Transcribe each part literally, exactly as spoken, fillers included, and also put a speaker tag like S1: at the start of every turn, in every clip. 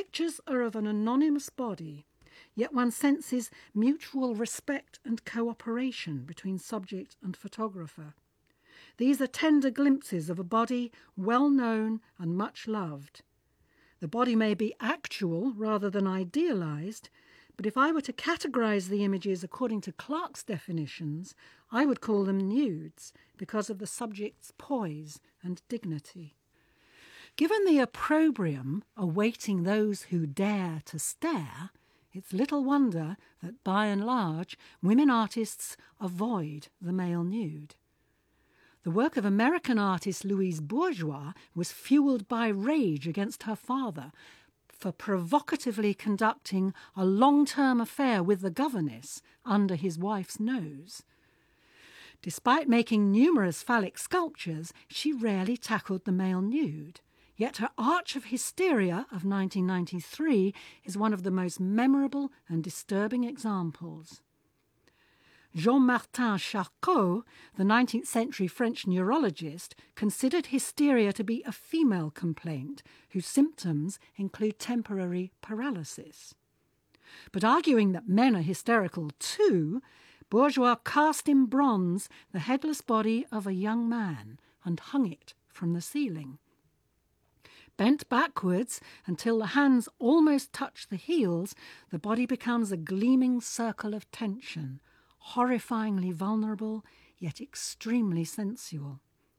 S1: pictures are of an anonymous body, yet one senses mutual respect and cooperation between subject and photographer. These are tender glimpses of a body well known and much loved. The body may be actual rather than idealized, but if I were to categorize the images according to Clark's definitions, I would call them nudes because of the subject's poise and dignity. Given the opprobrium awaiting those who dare to stare, it's little wonder that, by and large, women artists avoid the male nude. The work of American artist Louise Bourgeois was fueled by rage against her father for provocatively conducting a long-term affair with the governess under his wife's nose. Despite making numerous phallic sculptures, she rarely tackled the male nude. Yet her Arch of Hysteria of nineteen ninety-three is one of the most memorable and disturbing examples. Jean-Martin Charcot, the nineteenth century French neurologist, considered hysteria to be a female complaint whose symptoms include temporary paralysis. But arguing that men are hysterical too, Bourgeois cast in bronze the headless body of a young man and hung it from the ceiling. Bent backwards until the hands almost touch the heels, the body becomes a gleaming circle of tension, horrifyingly vulnerable, yet extremely sensual.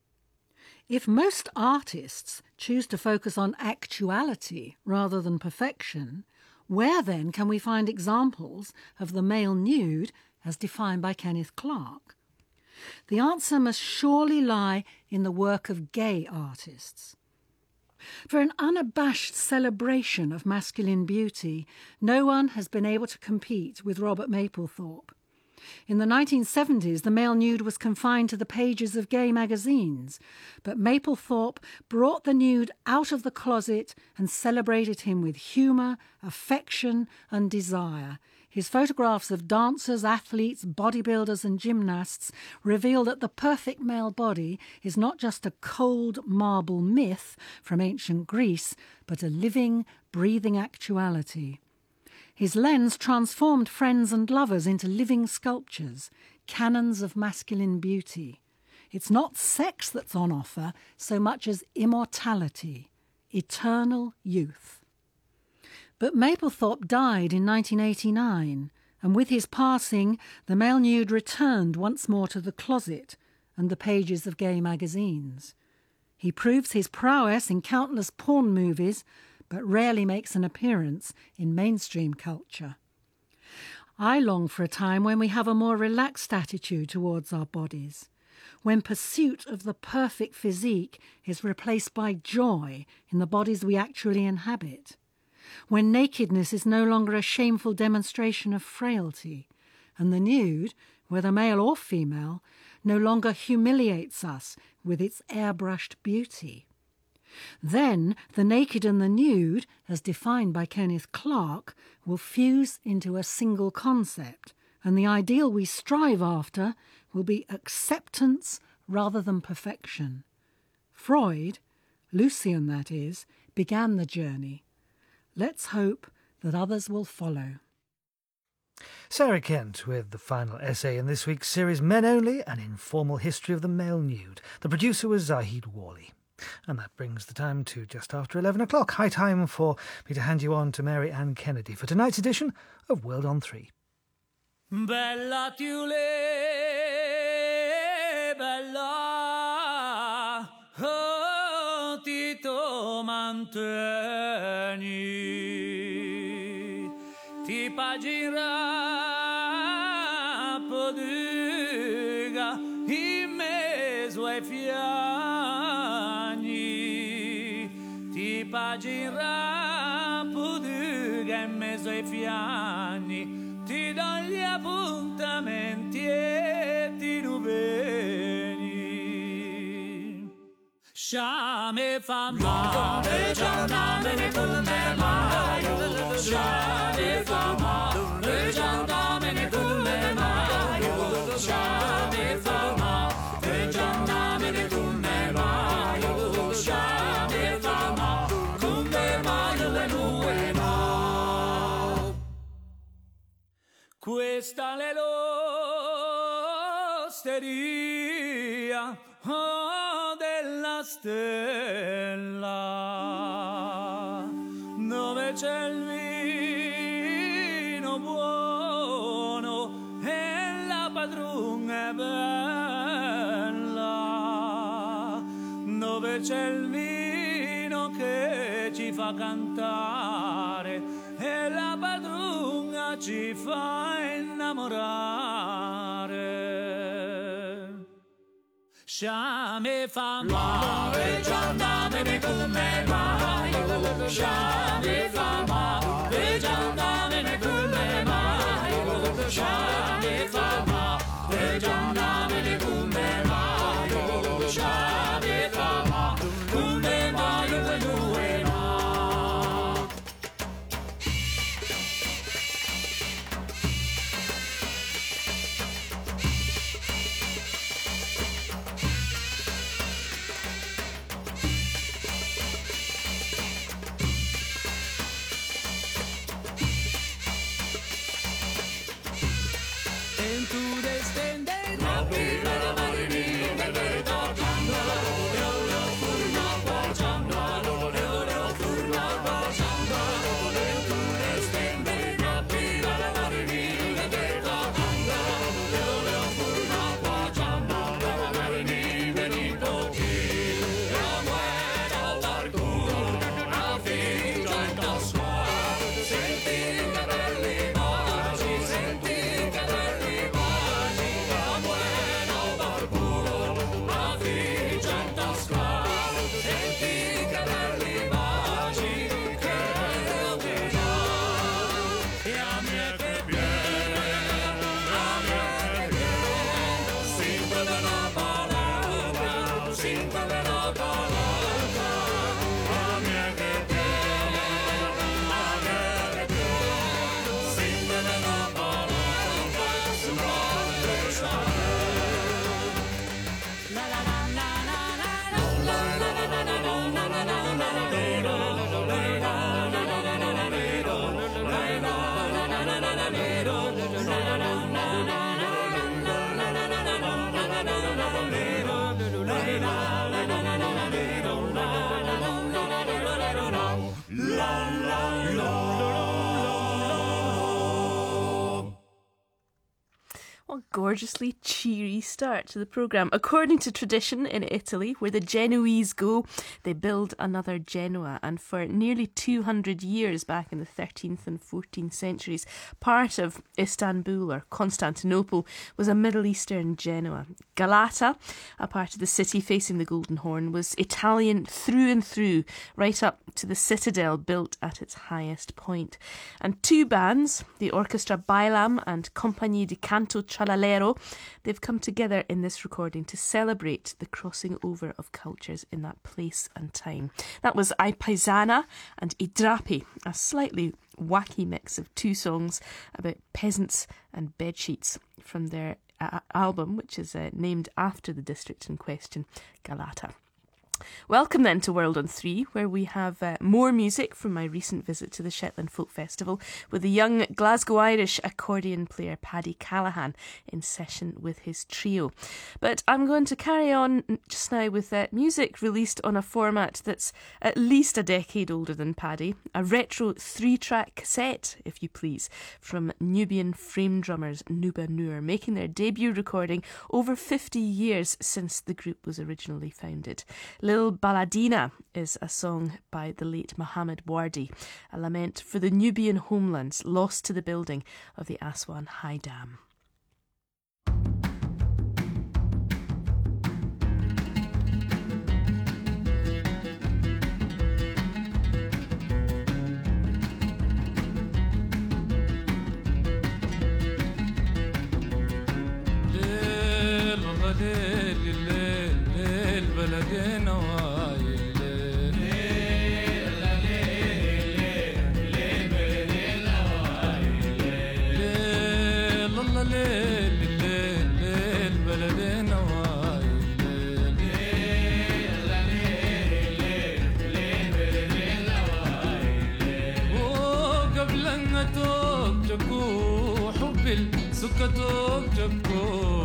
S1: If most artists choose to focus on actuality rather than perfection, where then can we find examples of the male nude as defined by Kenneth Clark? The answer must surely lie in the work of gay artists. For an unabashed celebration of masculine beauty, no one has been able to compete with Robert Mapplethorpe. In the nineteen seventies, the male nude was confined to the pages of gay magazines, but Mapplethorpe brought the nude out of the closet and celebrated him with humour, affection and desire. His photographs of dancers, athletes, bodybuilders and gymnasts reveal that the perfect male body is not just a cold marble myth from ancient Greece, but a living, breathing actuality. His lens transformed friends and lovers into living sculptures, canons of masculine beauty. It's not sex that's on offer so much as immortality, eternal youth. But Mapplethorpe died in nineteen eighty-nine, and with his passing, the male nude returned once more to the closet and the pages of gay magazines. He proves his prowess in countless porn movies, but rarely makes an appearance in mainstream culture. I long for a time when we have a more relaxed attitude towards our bodies, when pursuit of the perfect physique is replaced by joy in the bodies we actually inhabit, when nakedness is no longer a shameful demonstration of frailty, and the nude, whether male or female, no longer humiliates us with its airbrushed beauty. Then the naked and the nude, as defined by Kenneth Clark, will fuse into a single concept, and the ideal we strive after will be acceptance rather than perfection. Freud, Lucian that is, began the journey. Let's hope that others will follow.
S2: Sarah Kent with the final essay in this week's series, Men Only, An Informal History of the Male Nude. The producer was Zahid Wali. And that brings the time to just after eleven o'clock. High time for me to hand you on to Mary Ann Kennedy for tonight's edition of World on Three.
S3: Bella Tiule, bella, oh, Tito Manteni, ti pagira poduga, in mezzo ai fianni, ti pagira poduga, in mezzo ai fianni, ti do gli appuntamenti e ti nuveni. Sciame fa male, giorname come maio, sciame fa male, giorname come maio, sciame fa male, giorname come maio, sciame fa male, come maio e nuove Questa è l'osteria oh, della stella, dove c'è il vino buono e la padrona è bella, dove c'è il vino che ci fa cantare e la padrona ci fa innamorare. Shame fa male, giandamene come mai, shame fa male, giandamene come mai, shame fa male, giandamene come mai, shame fa male, come mai per due mai.
S4: Gorgeously cheery start to the programme. According to tradition in Italy, where the Genoese go, they build another Genoa, and for nearly two hundred years back in the thirteenth and fourteenth centuries, part of Istanbul or Constantinople was a Middle Eastern Genoa. Galata, a part of the city facing the Golden Horn, was Italian through and through, right up to the citadel built at its highest point. And two bands, the orchestra Bailam and Compagnie di Canto Cialalero, they've come together in this recording to celebrate the crossing over of cultures in that place and time. That was I Paesana and I Drappi, a slightly wacky mix of two songs about peasants and bedsheets from their uh, album, which is uh, named after the district in question, Galata. Welcome then to World on Three, where we have uh, more music from my recent visit to the Shetland Folk Festival with the young Glasgow Irish accordion player Paddy Callahan in session with his trio. But I'm going to carry on just now with uh, music released on a format that's at least a decade older than Paddy, a retro three-track cassette, if you please, from Nubian frame drummers Nuba Noor, making their debut recording over fifty years since the group was originally founded. Lil Baladina is a song by the late Mohammed Wardi, a lament for the Nubian homelands lost to the building of the Aswan High Dam.
S3: السكتوك جبكو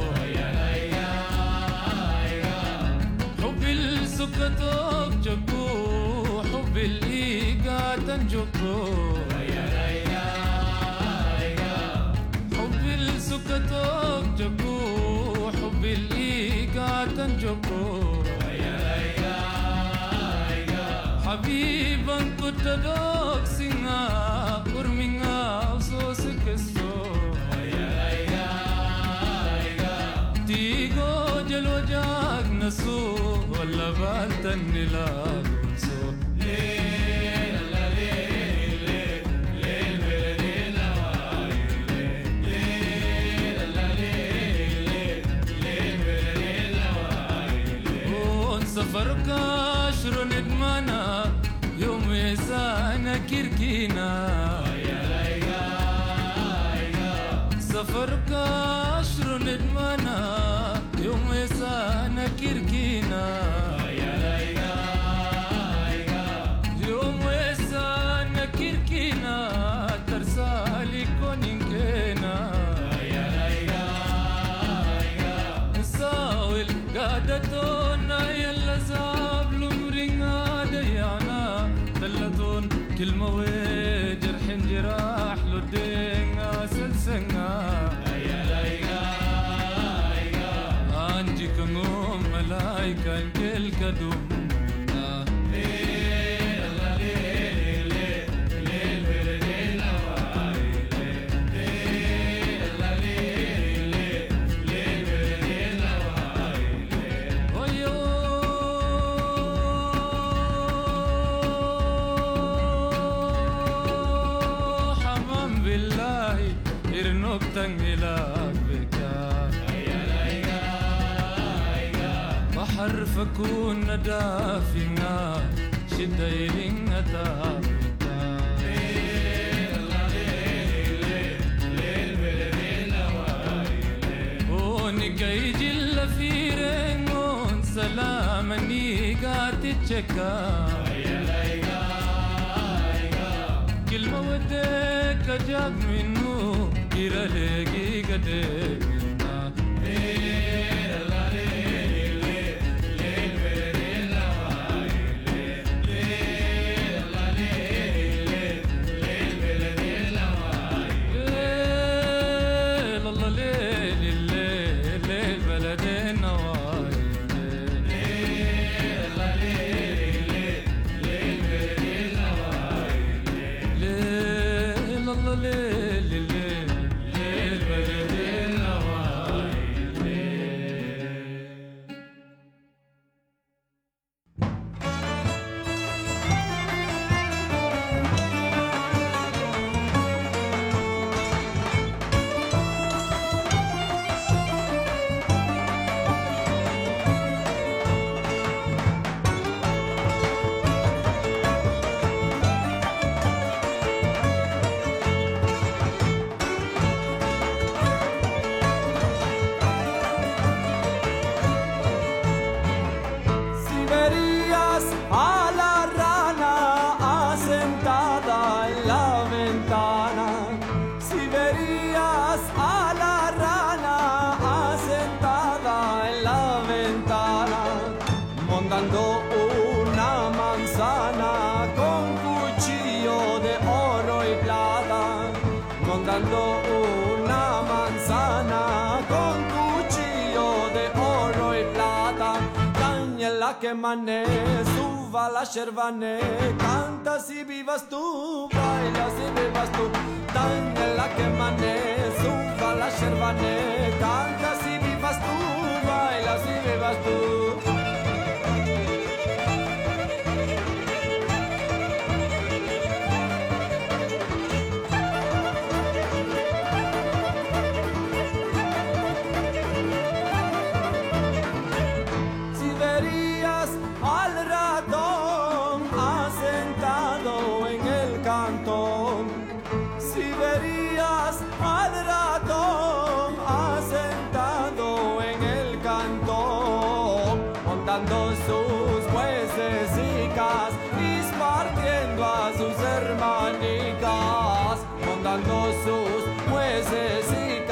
S3: حب السكتوك جبكو حب الإيقا تنجبكو حب السكتوك جبكو حب الإيقا تنجبكو حبيبا كنت دوك سينا قرمينا وصوصك الصوت تيغو جلو جاك نسو ولا بانتني لا قنسو ليل لا ليل ليل ليل ليل ليل لا ليل ليل ليل ليل سفرك عشر ندمانا يوم يسانا كيركينا سفرك عشر ندمانا يوم يسانا كيركينا يوم يسانا كيركينا ترسالي كونينكينا ساول قادتونا يلا زابلو مرينا ديانا دلتون كلمة وجرح جراح لدينا سلسنا أنجي كنوم ملايكا كل كدوم بحر فكون دافنا شديرين أتابتا ونكاي جل في رنون سلامني قاتتشكا كلمة ودك جاب منو كيراليكي قدك
S5: una manzana con cuchillo de oro y plata. Cañela que mané, suba la shervané, canta si vivas tú, baila si vivas tú. Cañela que mané, suba la shervané, canta si vivas tú, baila si vivas tú. Sus juecesicas, dispartiendo a sus hermanicas, montando sus juecesicas.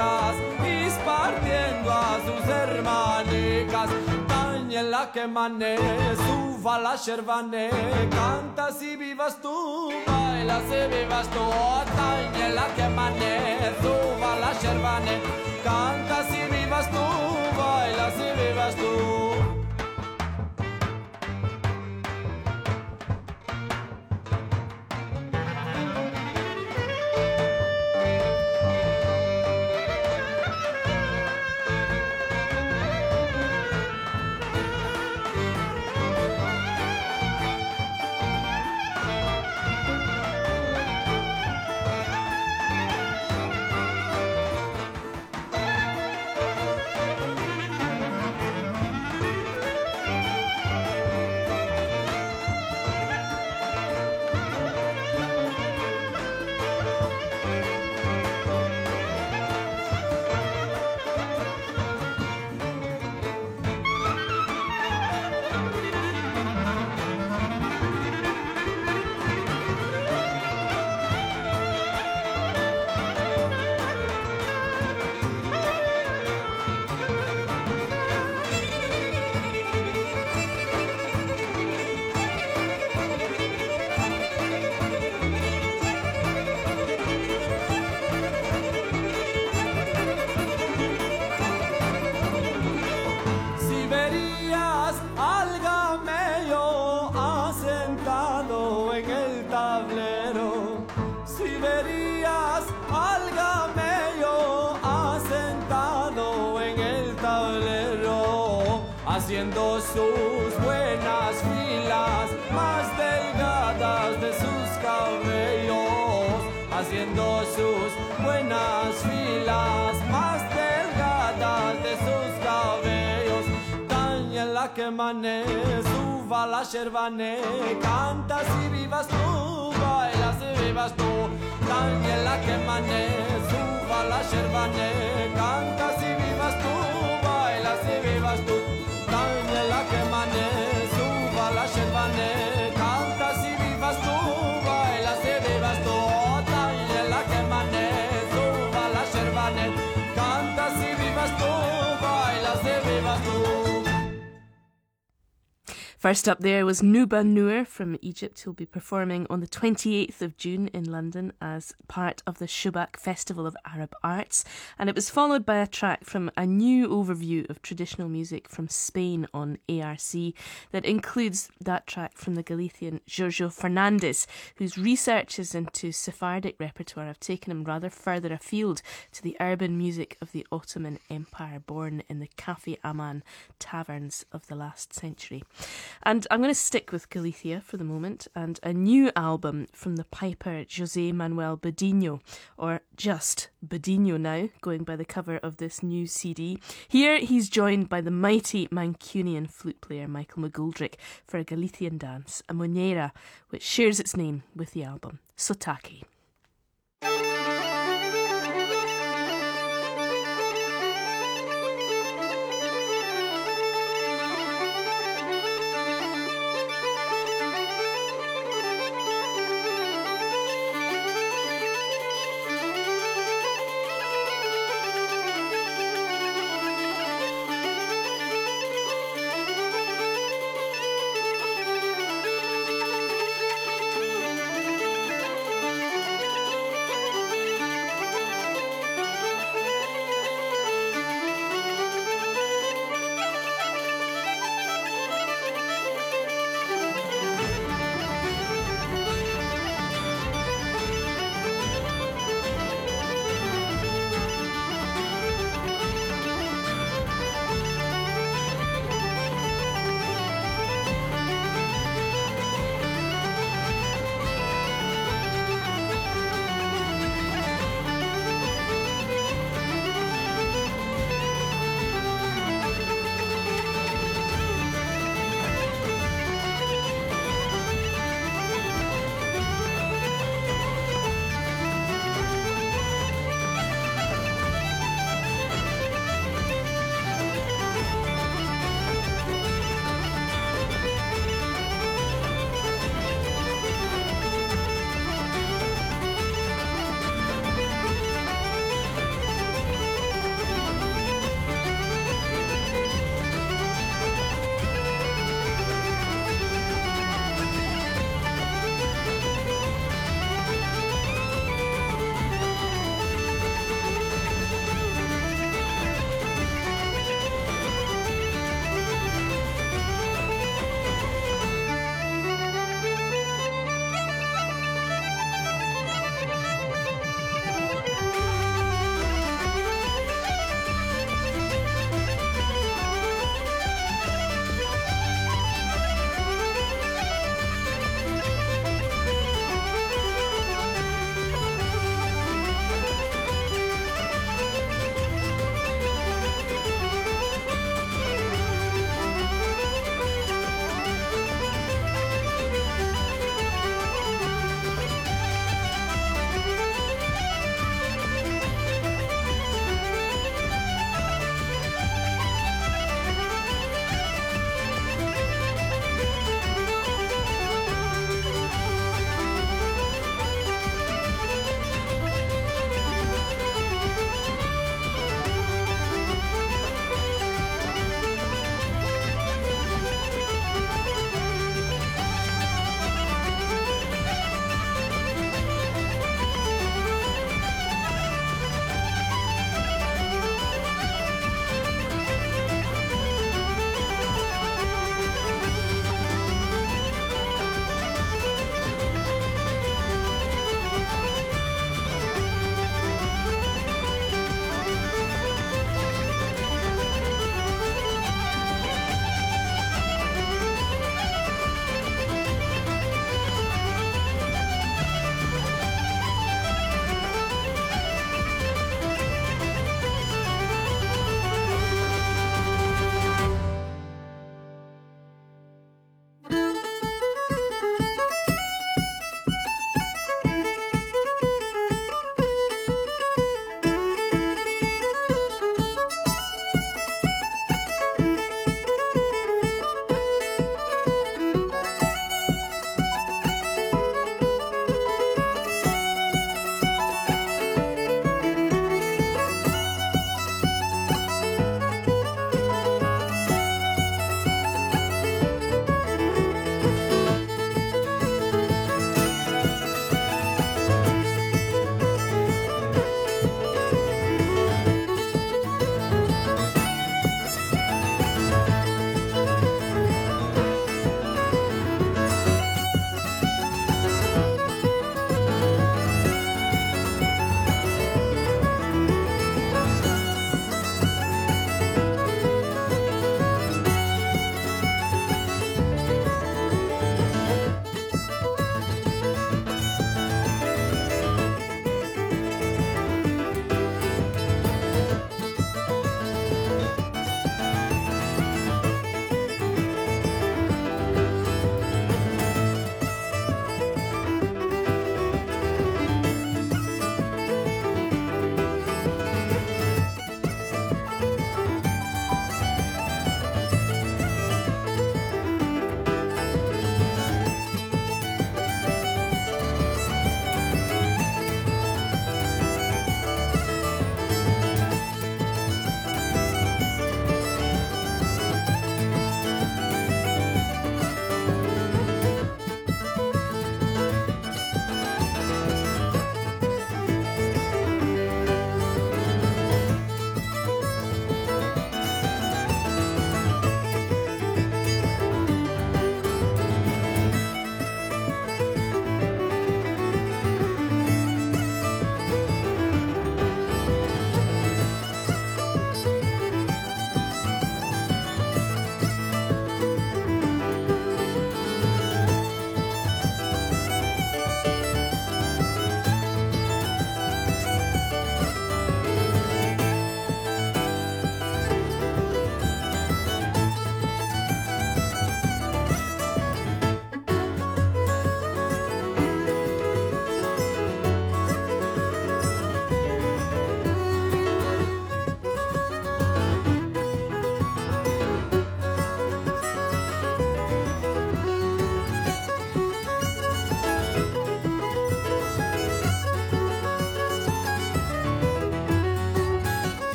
S5: que mané, suba la shervané, canta si vivas tú, baila si vivas tú, tañela que mané, suba la shervané, canta si vivas tú, baila si vivas tú. Haciendo sus buenas filas más delgadas de sus cabellos, haciendo sus buenas filas más delgadas de sus cabellos. Tañela que mané, suba la shervané, canta si vivas tú, baila si vivas tú. Tañela que mané, suba la shervané, canta si vivas tú, baila si vivas tú. Tañela que mané, suba la shervané, canta si vivas tú, baila si vivas tú. Tañela que mané, suba la shervané, canta si vivas tú, baila si vivas tú.
S4: First up there was Nuba Noor from Egypt, who'll be performing on the twenty-eighth of June in London as part of the Shubak Festival of Arab Arts. And it was followed by a track from a new overview of traditional music from Spain on A R C that includes that track from the Galician Giorgio Fernandez, whose researches into Sephardic repertoire have taken him rather further afield to the urban music of the Ottoman Empire, born in the Cafe Aman taverns of the last century. And I'm going to stick with Galicia for the moment and a new album from the piper José Manuel Badinho, or just Badinho now, going by the cover of this new C D. Here he's joined by the mighty Mancunian flute player Michael McGoldrick for a Galician dance, a monera, which shares its name with the album, Sotaki.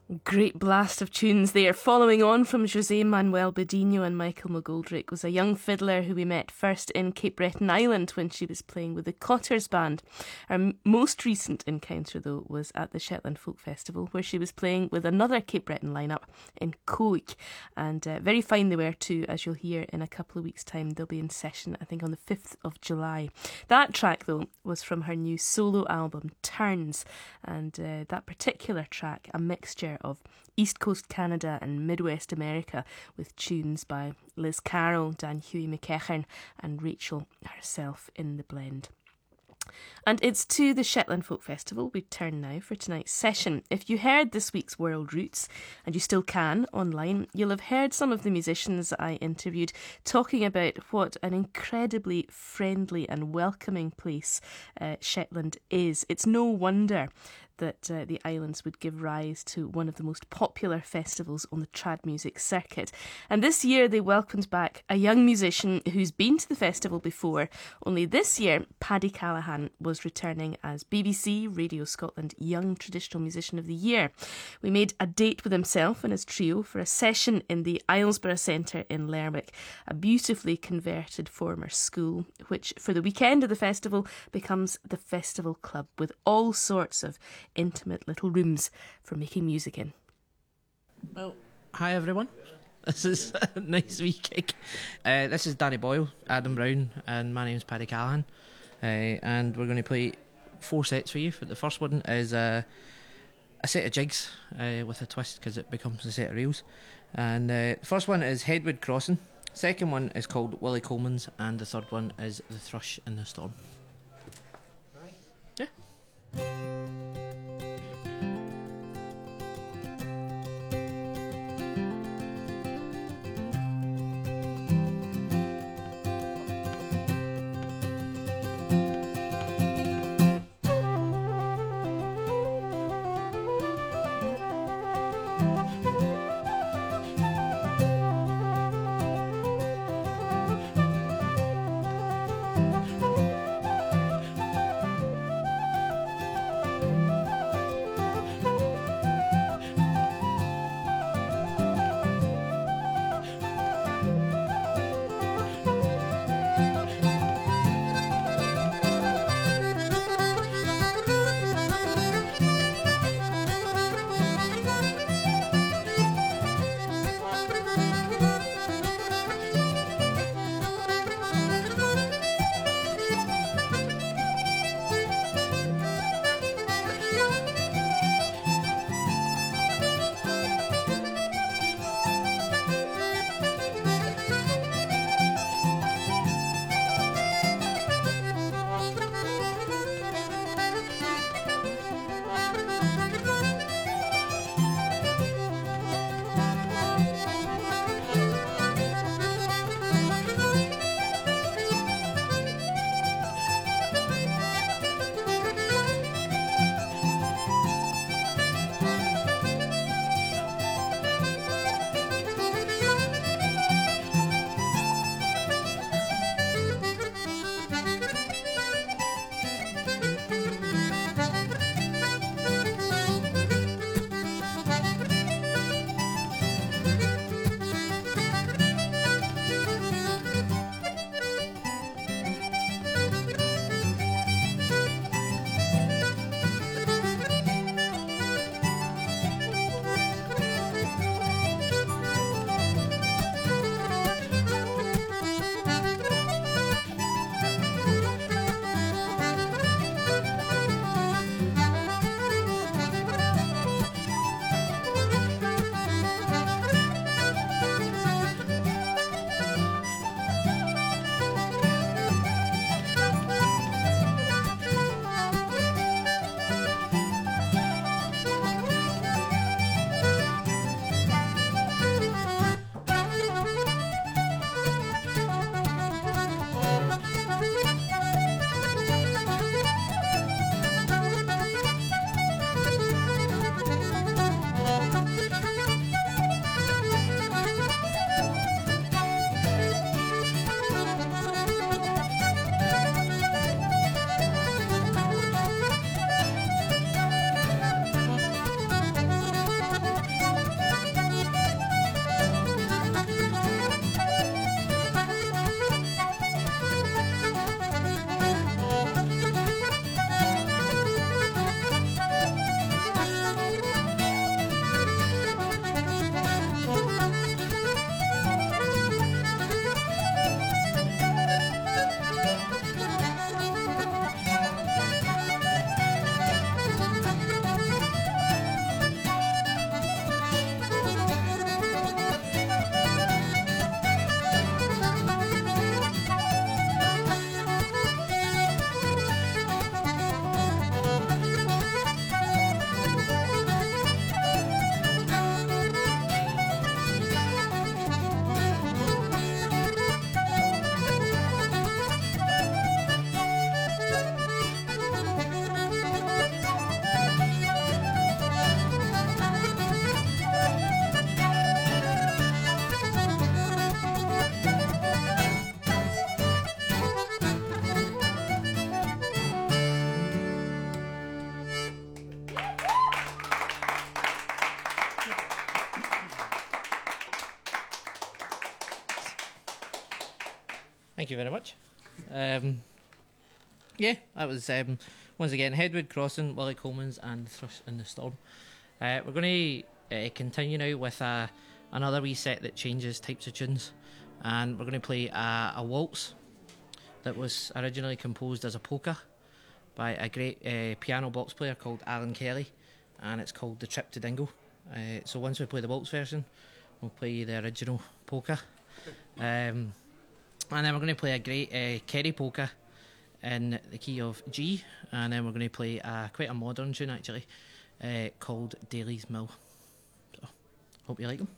S4: Great blast of tunes there. Following on from José Manuel Bedinho and Michael McGoldrick was a young fiddler who we met first in Cape Breton Island when she was playing with the Cotters Band. Our m- most recent encounter, though, was at the Shetland Folk Festival, where she was playing with another Cape Breton lineup in Coig. And uh, very fine they were too, as you'll hear in a couple of weeks' time. They'll be in session, I think, on the fifth of July. That track, though, was from her new solo album, Turns. And uh, that particular track, a mixture of East Coast Canada and Midwest America, with tunes by Liz Carroll, Dan Huey McEachern and Rachel herself in the blend. And it's to the Shetland Folk Festival we turn now for tonight's session. If you heard this week's World Roots, and you still can online, you'll have heard some of the musicians I interviewed talking about what an incredibly friendly and welcoming place uh, Shetland is. It's no wonder that uh, the islands would give rise to one of the most popular festivals on the trad music circuit. And this year they welcomed back a young musician who's been to the festival before, only this year Paddy Callahan was returning as B B C Radio Scotland Young Traditional Musician of the Year. We made a date with himself and his trio for a session in the Islesborough Centre in Lerwick, a beautifully converted former school, which for the weekend of the festival becomes the Festival Club, with all sorts of intimate little rooms for making music in.
S6: Well, hi everyone. This is a nice wee kick. Uh, this is Danny Boyle, Adam Brown, and my name's Paddy Callahan. Uh, and we're going to play four sets for you. The first one is uh, a set of jigs uh, with a twist, because it becomes a set of reels. And uh, the first one is Headwood Crossing. Second one is called Willie Coleman's, and the third one is The Thrush in the Storm. Yeah. Thank you very much. Um, yeah, that was um, once again Headwood Crossing, Willie Coleman's, and Thrush in the Storm. Uh, we're going to uh, continue now with uh, another wee set that changes types of tunes, and we're going to play a, a waltz that was originally composed as a polka by a great uh, piano box player called Alan Kelly, and it's called The Trip to Dingle. Uh, so once we play the waltz version, we'll play the original polka. Um, and then we're going to play a great uh, Kerry polka in the key of G, and then we're going to play uh, quite a modern tune actually uh, called Daly's Mill. So, hope you like them.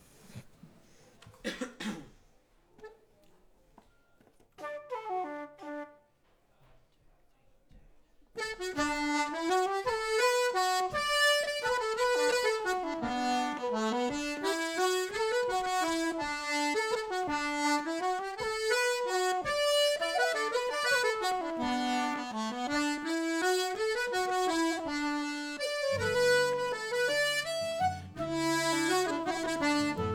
S3: Thank you.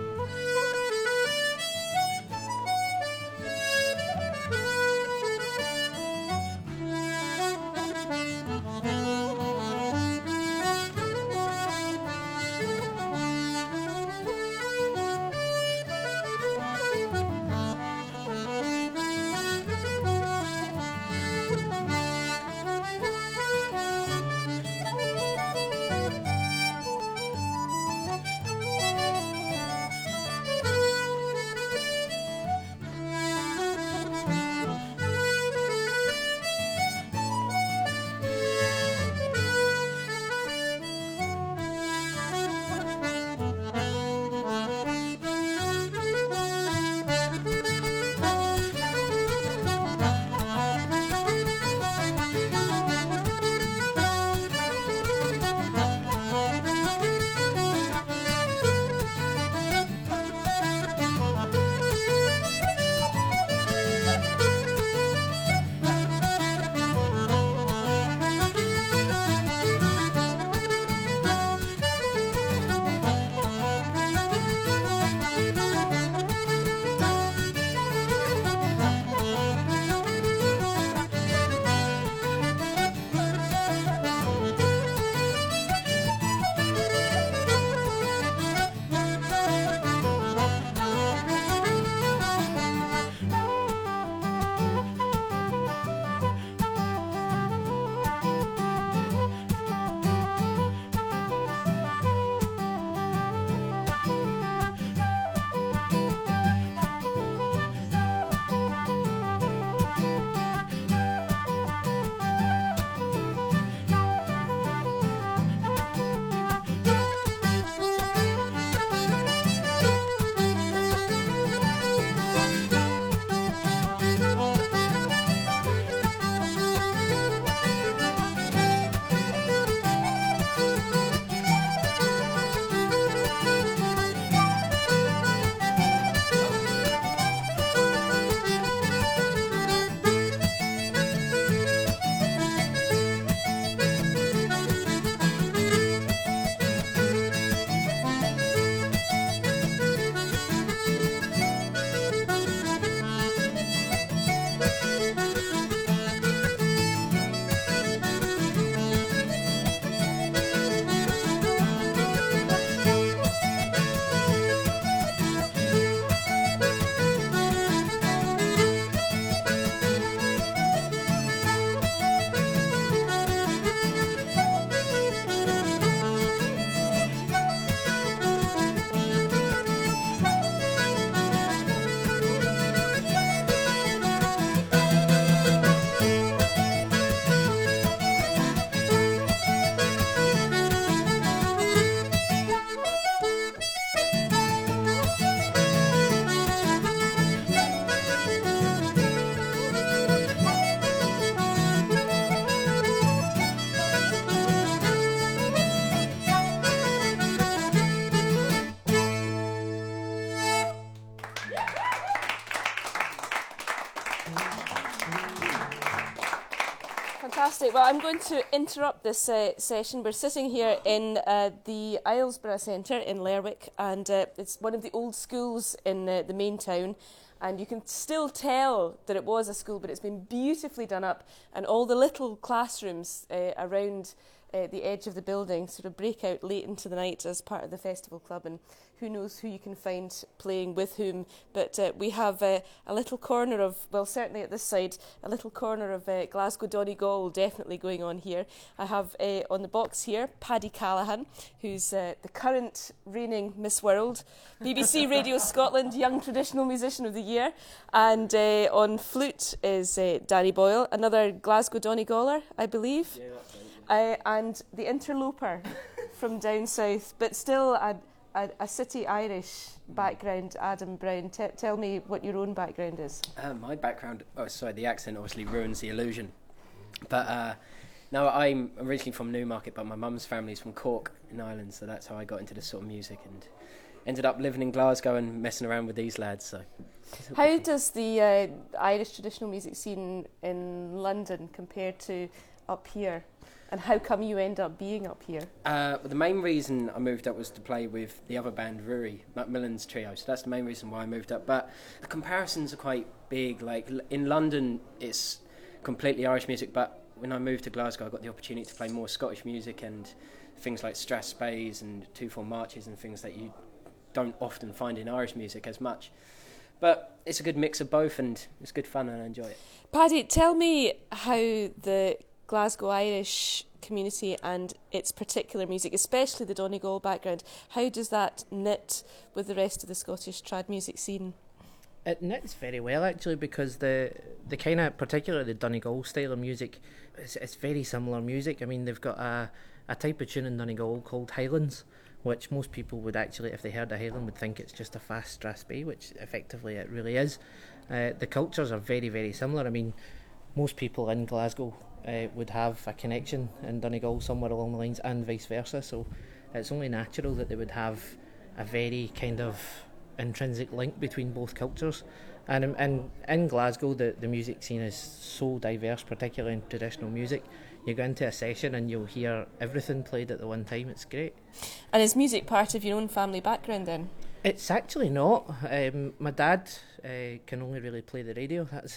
S4: Fantastic. Well, I'm going to interrupt this uh, session. We're sitting here in uh, the Islesborough Centre in Lerwick, and uh, it's one of the old schools in uh, the main town. And you can still tell that it was a school, but it's been beautifully done up, and all the little classrooms uh, around uh, the edge of the building sort of break out late into the night as part of the festival club, and who knows who you can find playing with whom. But uh, we have uh, a little corner of, well, certainly at this side, a little corner of uh, Glasgow Donegal definitely going on here. I have uh, on the box here Paddy Callahan, who's uh, the current reigning Miss World, B B C Radio Scotland Young Traditional Musician of the Year, and uh, on flute is uh, Danny Boyle, another Glasgow Donegaler, I believe. Yeah, that's right. Uh, and the interloper from down south, but still a A, a city Irish background, Adam Brown. T- tell me what your own background is.
S7: Uh, my background, oh sorry, the accent obviously ruins the illusion. But uh, no, I'm originally from Newmarket, but my mum's family's from Cork in Ireland, so that's how I got into this sort of music and ended up living in Glasgow and messing around with these lads. So,
S4: how does the uh, Irish traditional music scene in London compare to up here? And how come you end up being up here?
S7: Uh, well, the main reason I moved up was to play with the other band, Ruri, Macmillan's trio. So that's the main reason why I moved up. But the comparisons are quite big. Like in London, it's completely Irish music. But when I moved to Glasgow, I got the opportunity to play more Scottish music and things like Strathspeys and two-four marches and things that you don't often find in Irish music as much. But it's a good mix of both, and it's good fun, and I enjoy it.
S4: Paddy, tell me how the Glasgow Irish community and its particular music, especially the Donegal background, how does that knit with the rest of the Scottish trad music scene?
S6: It knits very well, actually, because the the kind of, particularly the Donegal style of music, it's, it's very similar music. I mean, they've got a, a type of tune in Donegal called Highlands, which most people would actually, if they heard a Highland, would think it's just a fast Strathspey, which effectively it really is. Uh, the cultures are very, very similar. I mean, most people in Glasgow uh, would have a connection in Donegal somewhere along the lines, and vice versa, so it's only natural that they would have a very kind of intrinsic link between both cultures. And in, in, in Glasgow, the, the music scene is so diverse, particularly in traditional music. You go into a session and you'll hear everything played at the one time. It's great.
S4: And is music part of your own family background then?
S6: It's actually not. Um, my dad uh, can only really play the radio. That's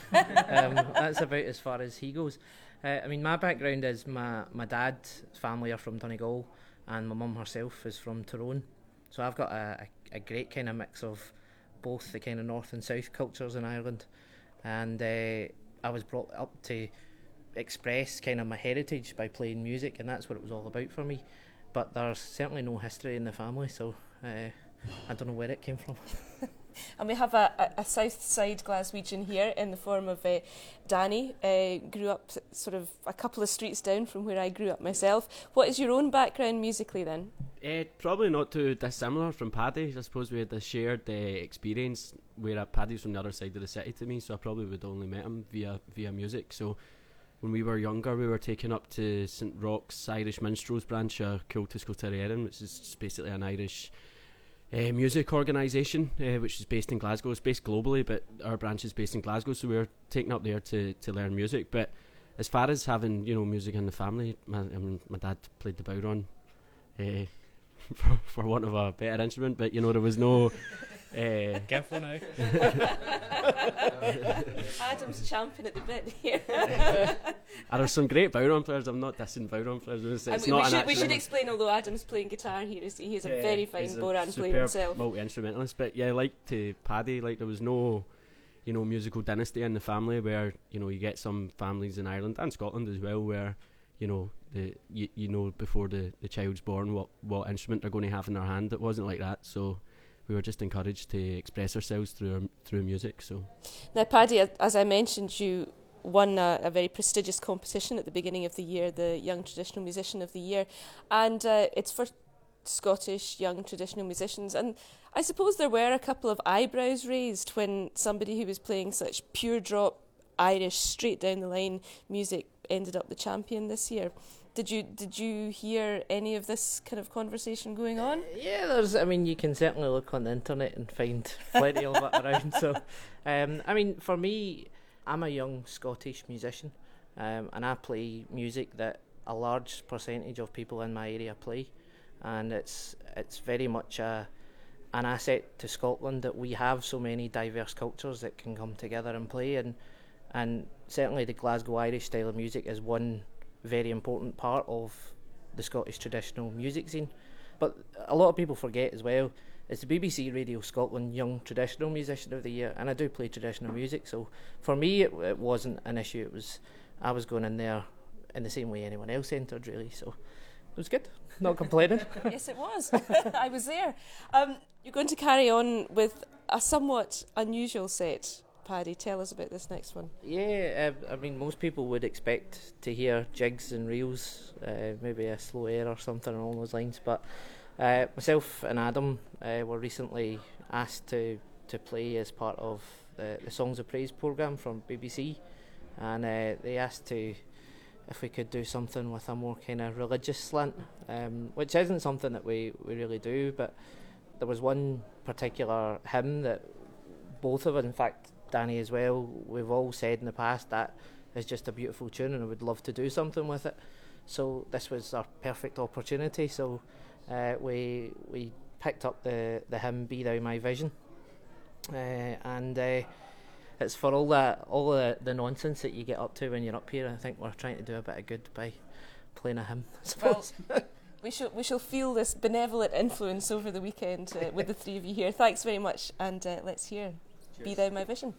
S6: um, that's about as far as he goes. Uh, I mean, my background is my, my dad's family are from Donegal, and my mum herself is from Tyrone. So I've got a, a, a great kind of mix of both the kind of north and south cultures in Ireland. And uh, I was brought up to express kind of my heritage by playing music, and that's what it was all about for me. But there's certainly no history in the family, so uh, I don't know where it came from.
S4: And we have a, a, a south side Glaswegian here in the form of uh, Danny. Uh, grew up sort of a couple of streets down from where I grew up myself. What is your own background musically then?
S8: Uh, probably not too dissimilar from Paddy. I suppose we had a shared uh, experience where uh, Paddy's from the other side of the city to me, so I probably would only met him via via music. So when we were younger, we were taken up to St Roch's Irish Minstrels branch of Cultus Culturiarum, which is just basically an Irish uh, music organisation, uh, which is based in Glasgow. It's based globally, but our branch is based in Glasgow, so we were taken up there to, to learn music. But as far as having, you know, music in the family, my, I mean, my dad played the bodhrán, uh, for, for want of a better instrument, but, you know, there was no... Uh,
S3: Careful now.
S4: Adam's champing at the bit here.
S8: uh, there's some great bodhrán players. I'm not dissing bodhrán players. It's, it's
S4: we,
S8: not
S4: we, should,
S8: an
S4: we should explain, although Adam's playing guitar here, is he is a
S8: yeah,
S4: very fine bodhrán player himself.
S8: Multi-instrumentalist, but yeah, like to Paddy, like there was no, you know, musical dynasty in the family where, you know, you get some families in Ireland and Scotland as well where, you know, the you, you know before the, the child's born what, what instrument they're going to have in their hand. It wasn't like that, so we were just encouraged to express ourselves through our, through music. So
S4: now, Paddy, as I mentioned, you won a, a very prestigious competition at the beginning of the year, the Young Traditional Musician of the Year, and uh, it's for Scottish young traditional musicians. And I suppose there were a couple of eyebrows raised when somebody who was playing such pure drop Irish, straight down the line music ended up the champion this year. Did you did you hear any of this kind of conversation going on?
S6: Uh, yeah, there's. I mean, you can certainly look on the internet and find plenty of it around. So, um, I mean, for me, I'm a young Scottish musician, um, and I play music that a large percentage of people in my area play, and it's it's very much a an asset to Scotland that we have so many diverse cultures that can come together and play, and and certainly the Glasgow Irish style of music is one very important part of the Scottish traditional music scene. But a lot of people forget as well, it's the B B C Radio Scotland Young Traditional Musician of the Year, and I do play traditional music, so for me it, it wasn't an issue. It was I was going in there in the same way anyone else entered, really, so it was good, not complaining.
S4: Yes, it was. I was there. Um, you're going to carry on with a somewhat unusual set. Paddy, tell us about this next one.
S6: Yeah, uh, I mean, most people would expect to hear jigs and reels, uh, maybe a slow air or something along those lines, but uh, myself and Adam uh, were recently asked to, to play as part of the, the Songs of Praise programme from B B C, and uh, they asked to if we could do something with a more kind of religious slant, um, which isn't something that we, we really do, but there was one particular hymn that both of us, in fact Danny as well, we've all said in the past that is just a beautiful tune and I would love to do something with it. So this was our perfect opportunity. So uh, we we picked up the, the hymn Be Thou My Vision, uh, and uh, it's for all that all the, the nonsense that you get up to when you're up here. I think we're trying to do a bit of good by playing a hymn, I suppose.
S4: Well, we shall we shall feel this benevolent influence over the weekend uh, with the three of you here. Thanks very much, and uh, let's hear Cheers. Be Thou My Vision.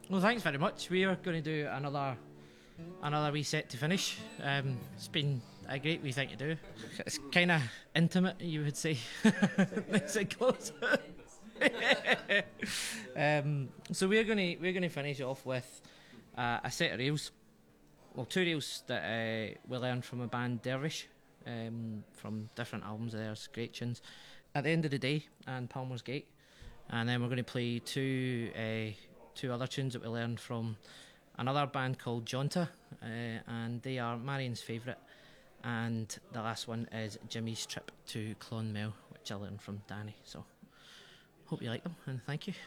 S6: Well, thanks very much. We are going to do another another wee set to finish. Um, it's been a great wee thing to do. It's kind of intimate, you would say. Nice and close. um, so we're going to we're going to finish off with uh, a set of reels. Well, two reels that uh, we learned from a band, Dervish, um, from different albums of theirs, great tunes. At the End of the Day and Palmer's Gate. And then we're going to play two uh, two other tunes that we learned from another band called Jonta, uh, and they are Marion's favourite. And the last one is Jimmy's Trip to Clonmel, which I learned from Danny. So hope you like them, and thank you.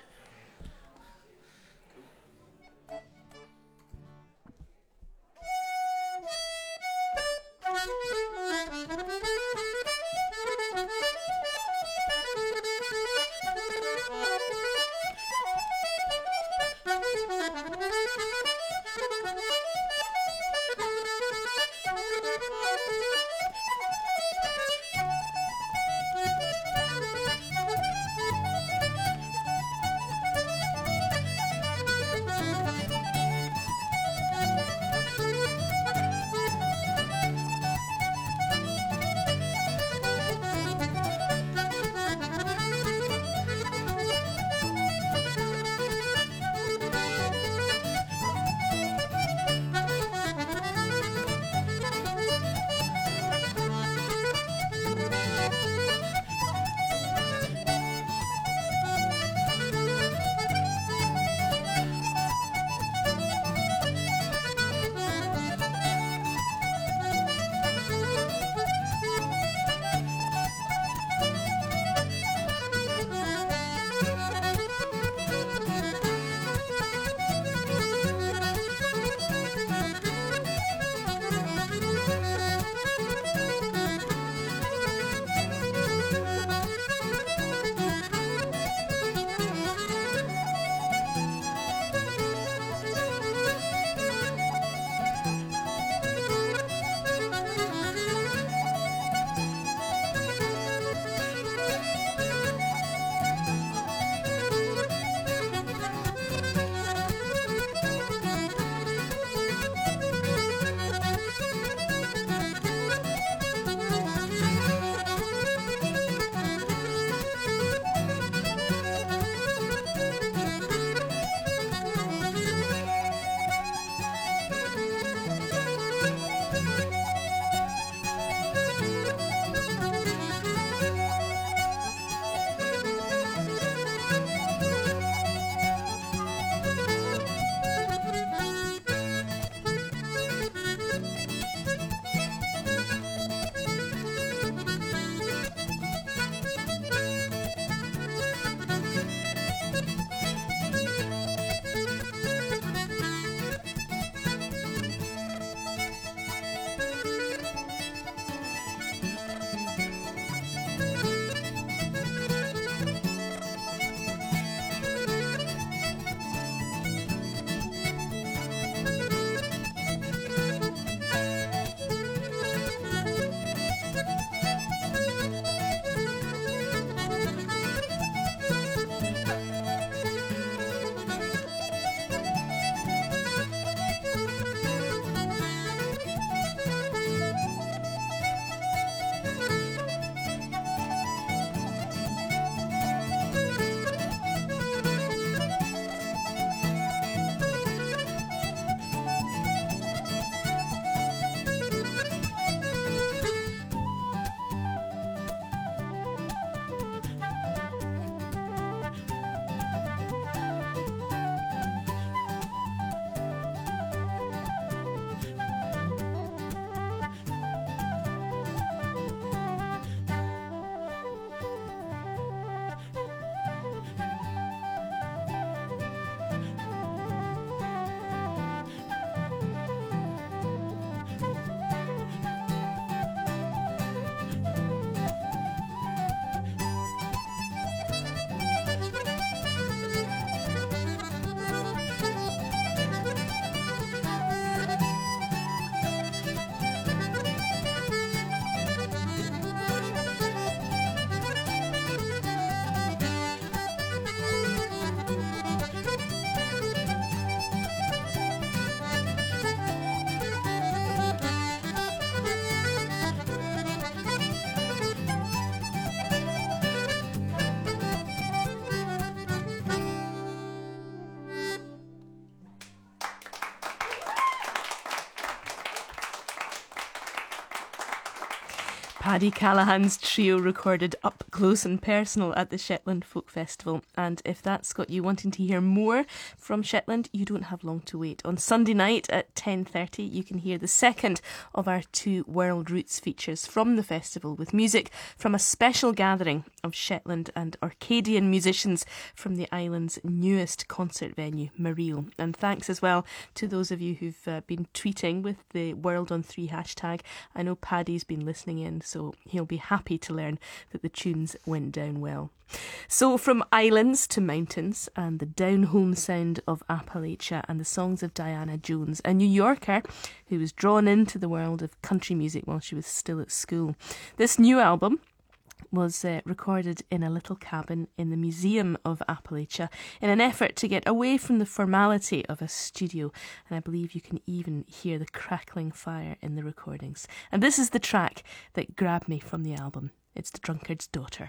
S4: Paddy Callahan's trio recorded up close and personal at the Shetland Folk Festival. And if that's got you wanting to hear more from Shetland, you don't have long to wait. On Sunday night at ten thirty, you can hear the second of our two World Roots features from the festival, with music from a special gathering of Shetland and Orcadian musicians from the island's newest concert venue, Mareel. And thanks as well to those of you who've uh, been tweeting with the World on Three hashtag. I know Paddy's been listening in, so he'll be happy to learn that the tunes went down well. So from islands to mountains and the down-home sound of Appalachia and the songs of Diana Jones, a New Yorker who was drawn into the world of country music while she was still at school. This new album was uh, recorded in a little cabin in the Museum of Appalachia in an effort to get away from the formality of a studio, and I believe you can even hear the crackling fire in the recordings. And this is the track that grabbed me from the album. It's The Drunkard's Daughter.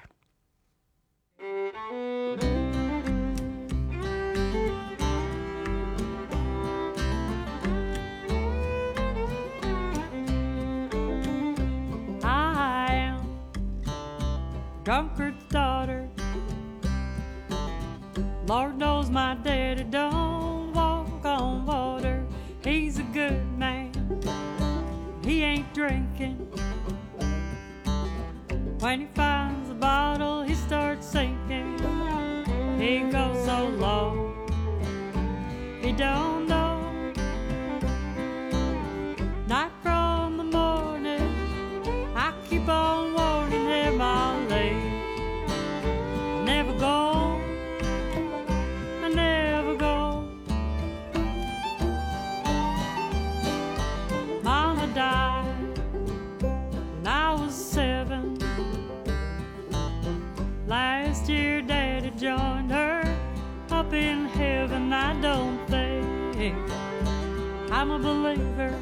S9: Drunkard's daughter. Lord knows my daddy don't walk on water. He's a good man, he ain't drinking. When he finds a bottle, he starts sinking. He goes so low, he don't know. Night from the morning, I keep on warning him I'll leave. I never go, I never go. Mama died when I was seven. Last year Daddy joined her up in heaven. I don't think I'm a believer.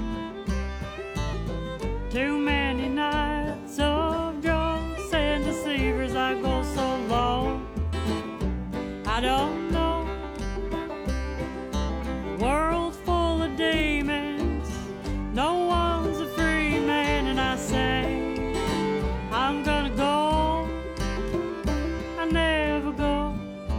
S9: Too many nights of drunks and deceivers. I go so long, I don't know. World full of demons, no one's a free man. And I say, I'm gonna go, I never go.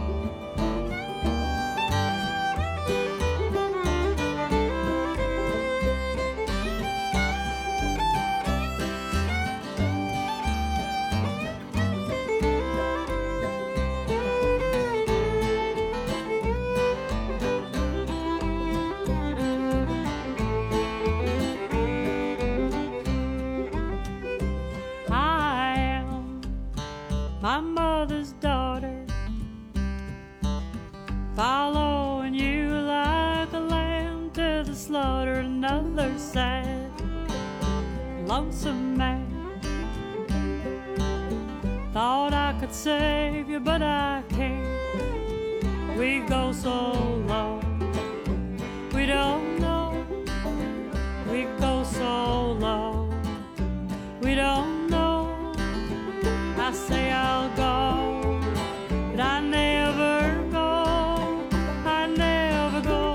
S9: My mother's daughter, following you like a lamb to the slaughter. Another sad, lonesome man. Thought I could save you, but I can't. We go so low, we don't know. We go so low, we don't know. I say I'll go, but I never go, I never go.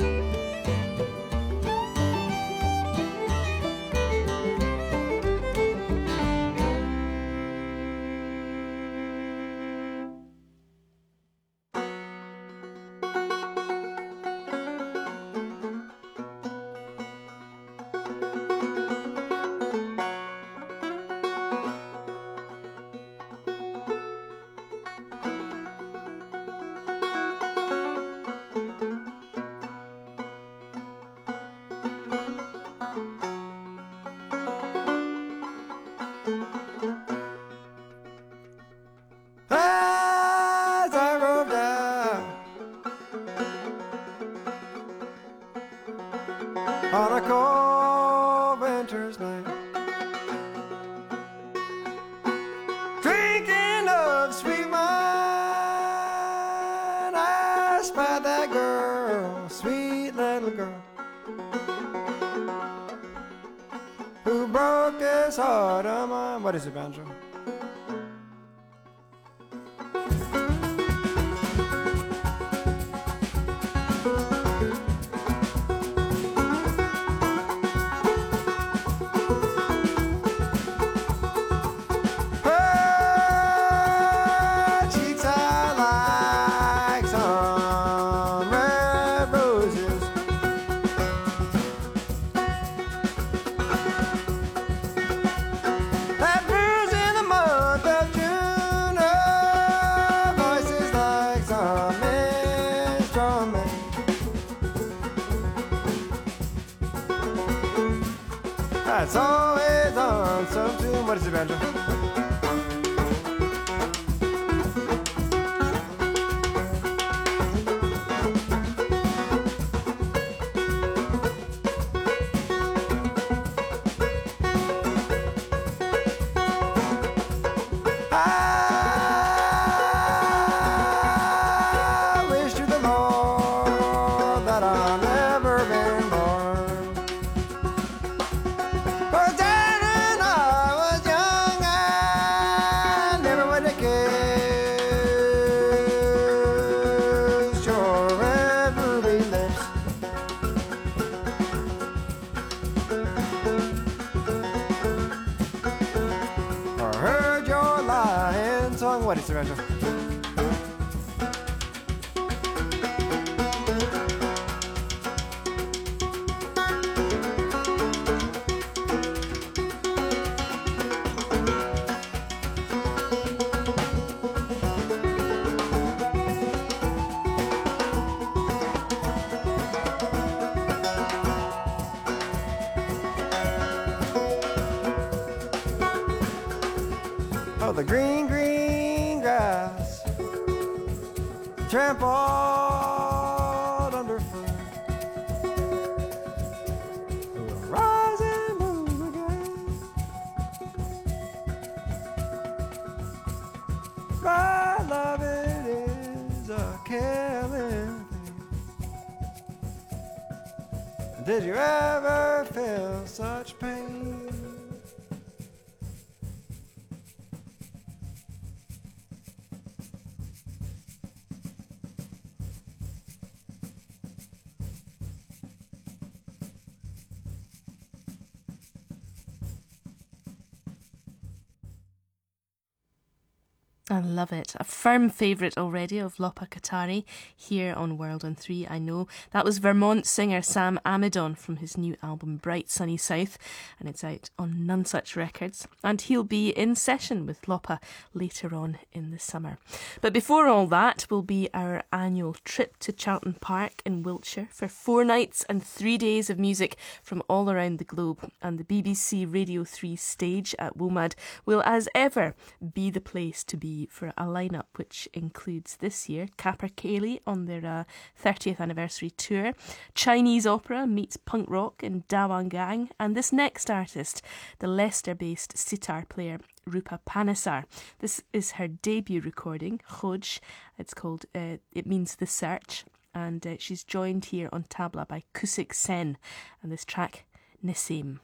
S5: As I rode down on a cold winter's night, drinking of sweet wine, I spied that girl, sweet little girl, who broke this heart of mine. What is it, banjo? it's always on some tune. What is it, banjo? What is it, banjo? Oh, the green, green grass trampled underfoot. Will rise and move again. My love, it is a killing thing. Did you ever feel such pain?
S4: I love it. A firm favourite already of Lopa Kotaré here on World on three, I know. That was Vermont singer Sam Amidon from his new album Bright Sunny South, and it's out on None Such Records. And he'll be in session with Lopa later on in the summer. But before all that will be our annual trip to Charlton Park in Wiltshire for four nights and three days of music from all around the globe. And the B B C Radio three stage at WOMAD will, as ever, be the place to be for a lineup which includes this year Capercaillie on their uh, thirtieth anniversary tour, Chinese opera meets punk rock in Dawang Gang, and this next artist, the Leicester-based sitar player Rupa Panesar. This is her debut recording, Khoj. It's called uh, It Means The Search, and uh, she's joined here on tabla by Kusik Sen, and this track, Nissim.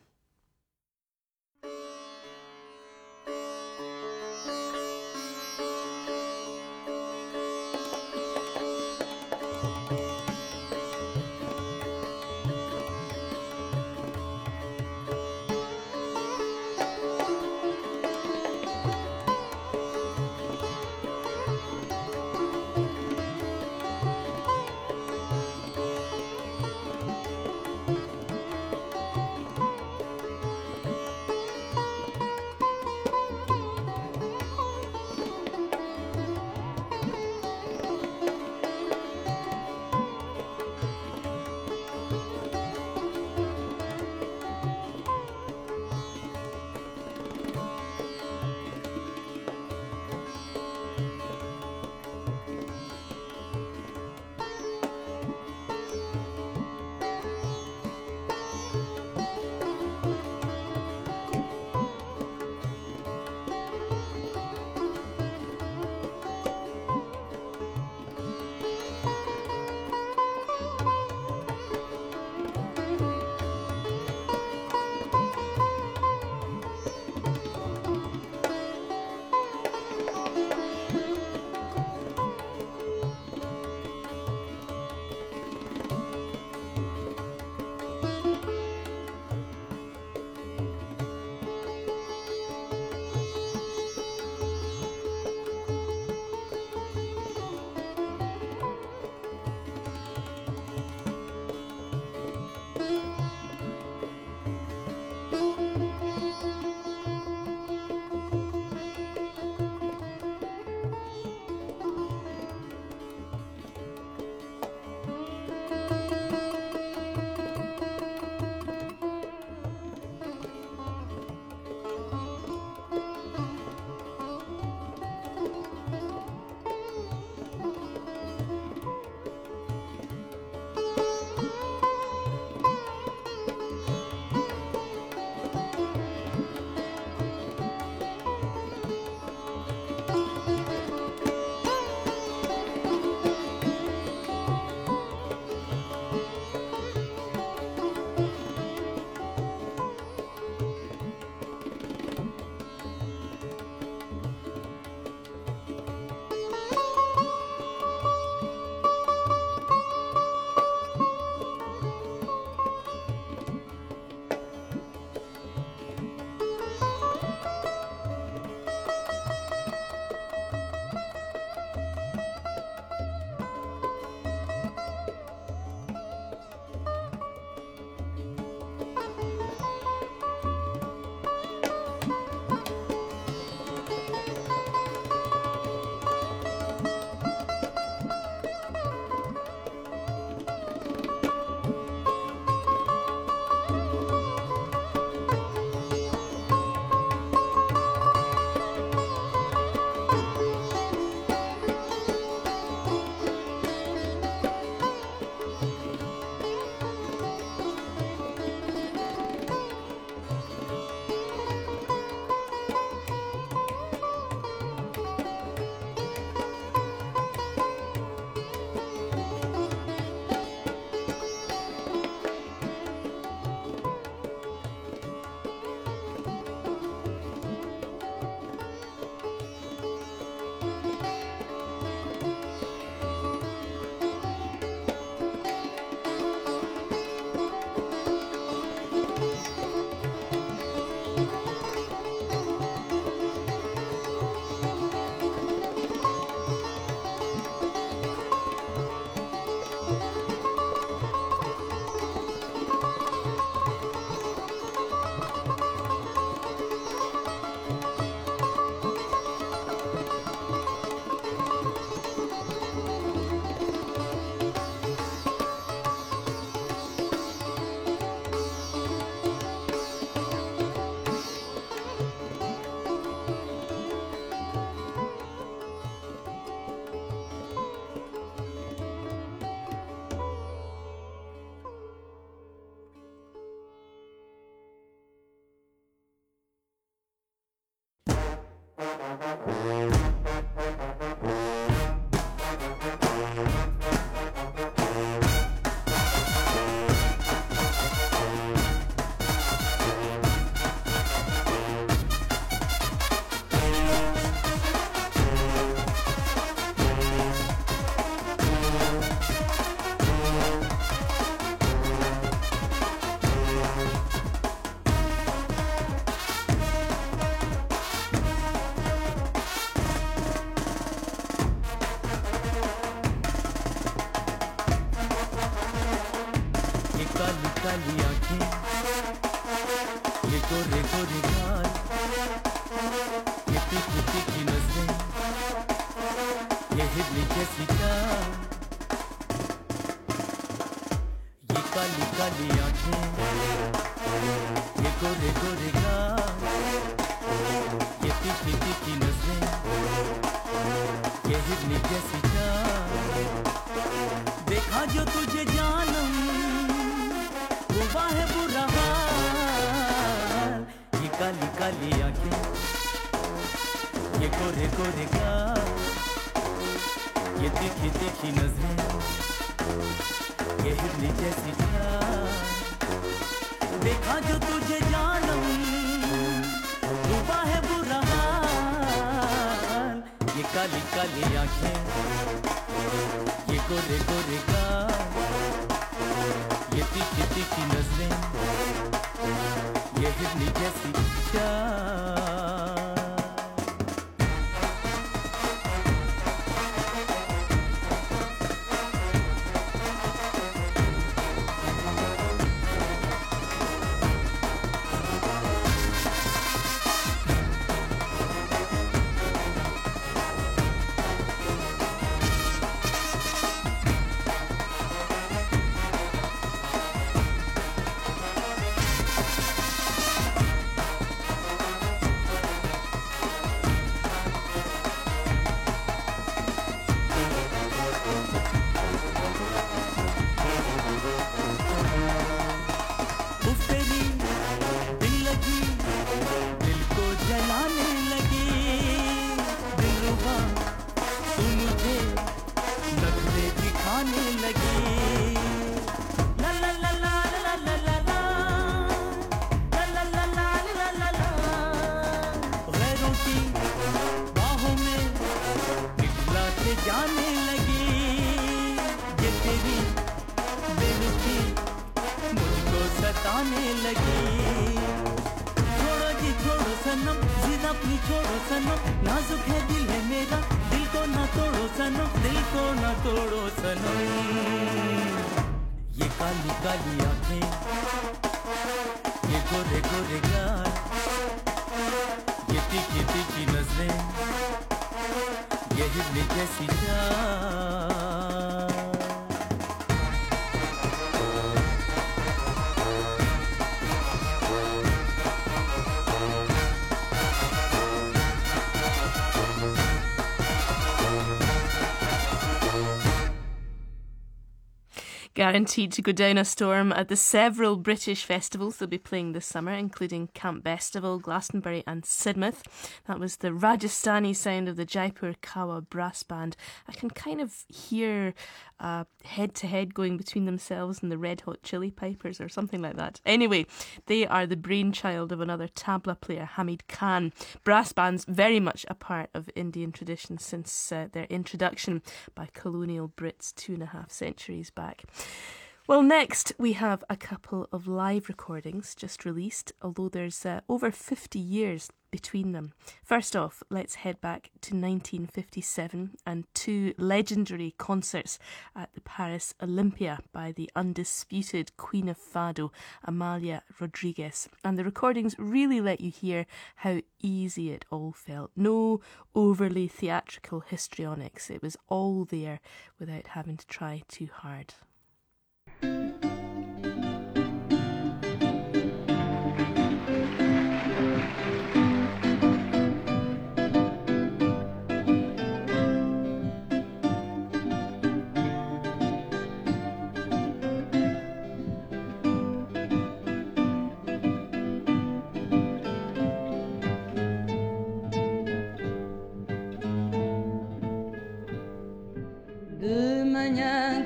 S4: Guaranteed to go down a storm at the several British festivals they'll be playing this summer, including Camp Festival, Glastonbury and Sidmouth. That was the Rajasthani sound of the Jaipur Kawa Brass Band. I can kind of hear uh, head-to-head going between themselves and the Red Hot Chili Pipers or something like that. Anyway, they are the brainchild of another tabla player, Hamid Khan. Brass bands very much a part of Indian tradition since uh, their introduction by colonial Brits two and a half centuries back. Well, next we have a couple of live recordings just released, although there's uh, over fifty years between them. First off, let's head back to nineteen fifty-seven and two legendary concerts at the Paris Olympia by the undisputed Queen of Fado, Amalia Rodriguez. And the recordings really let you hear how easy it all felt. No overly theatrical histrionics. It was all there without having to try too hard.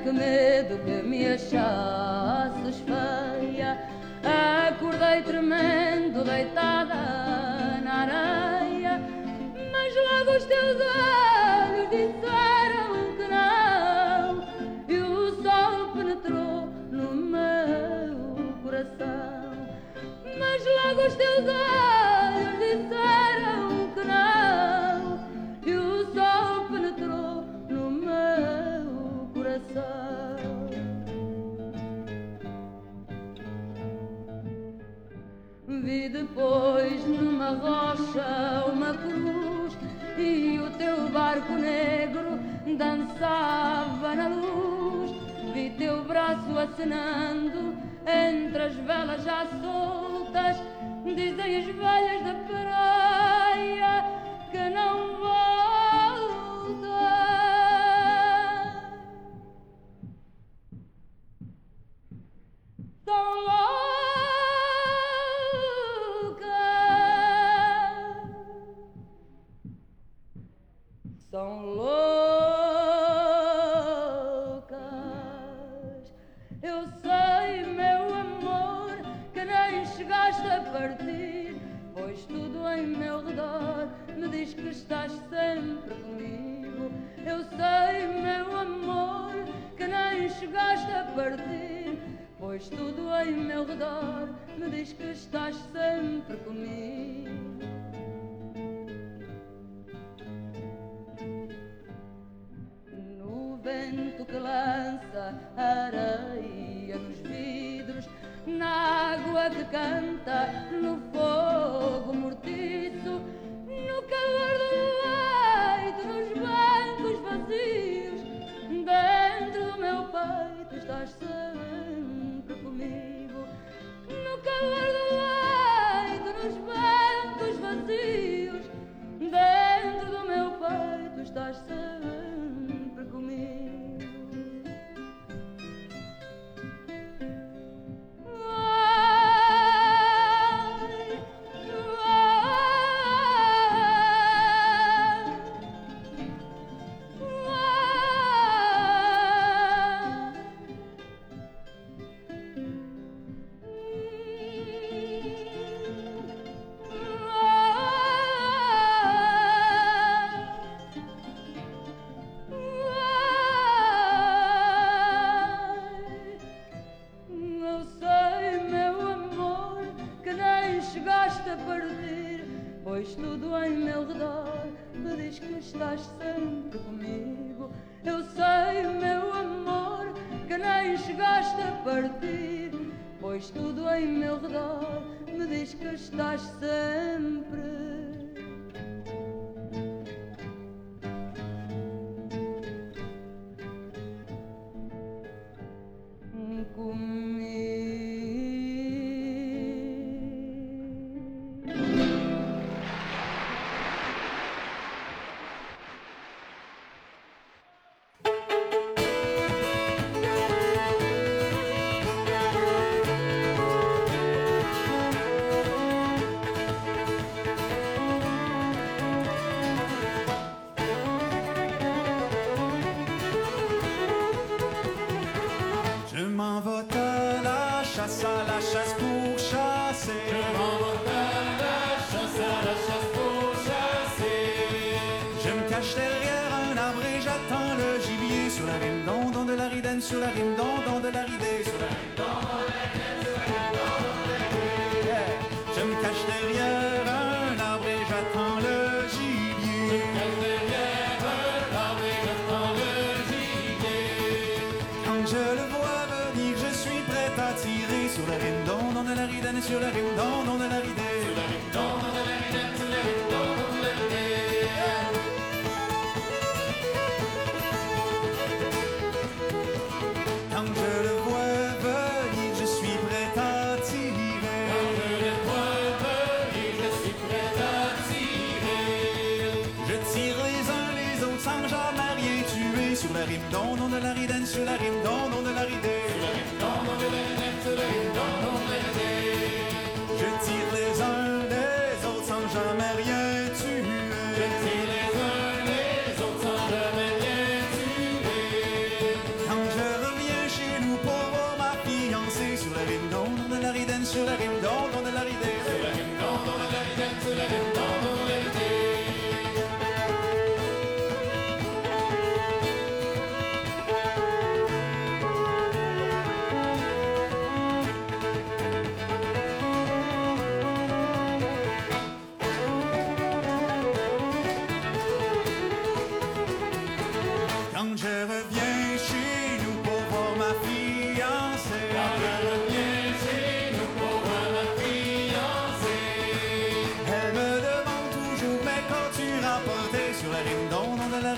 S10: que medo que me achasses feia. Acordei tremendo, deitada na areia, mas logo os teus olhos disseram que não, e o sol penetrou no meu coração. Mas logo os teus olhos disseram que não, e o sol penetrou no meu coração. Vi depois numa rocha uma cruz, e o teu barco negro dançava na luz. Vi teu braço acenando entre as velas já soltas. Dizem as velhas da praia que não volta. Tão louca, são loucas. Eu sei, meu amor, que nem chegaste a partir, pois tudo em meu redor me diz que estás sempre comigo. Eu sei, meu amor, que nem chegaste a partir, pois tudo em meu redor me diz que estás sempre comigo. No vento que lança areia nos vidros, na água que canta, no fogo mortiço, no calor do leito, nos bancos vazios, dentro do meu peito estás sempre comigo. No calor do leito, nos bancos vazios, dentro do meu peito estás sempre comigo. Pois tudo em meu redor me diz que estás sempre comigo. Eu sei, meu amor, que nem chegaste a partir, pois tudo em meu redor me diz que estás sempre comigo.
S5: Sur la rime, dans, dans de la ridée, sur la rime, dans, dans de la ridée, sur la rime, dans, dans de la ridée. Yeah. Je me cache derrière un arbre et j'attends le gibier. Je me cache derrière un arbre et j'attends le gibier. Quand je le vois venir, je suis prêt à tirer sur la rime, dans, dans de la ridée, sur la rime, dans, dans de la ridée, sur la rime, dans, dans de la ridée, sur la rime, dans, dans de la ridée. Yeah. Quand je le vois venir, je suis prêt à tirer. Quand je le vois venir, je suis prêt à tirer. Je tire les uns les autres sans jamais rien tuer. Sur la rime, don, don de la ridenne, sur la rime, don, don de la ridée. Sur la rime, don, don de la ridenne, sur la rime, don, don de la ridée. Je tire les uns les autres sans jamais rien tuer. Je tire les uns les autres sans jamais rien tuer. Quand je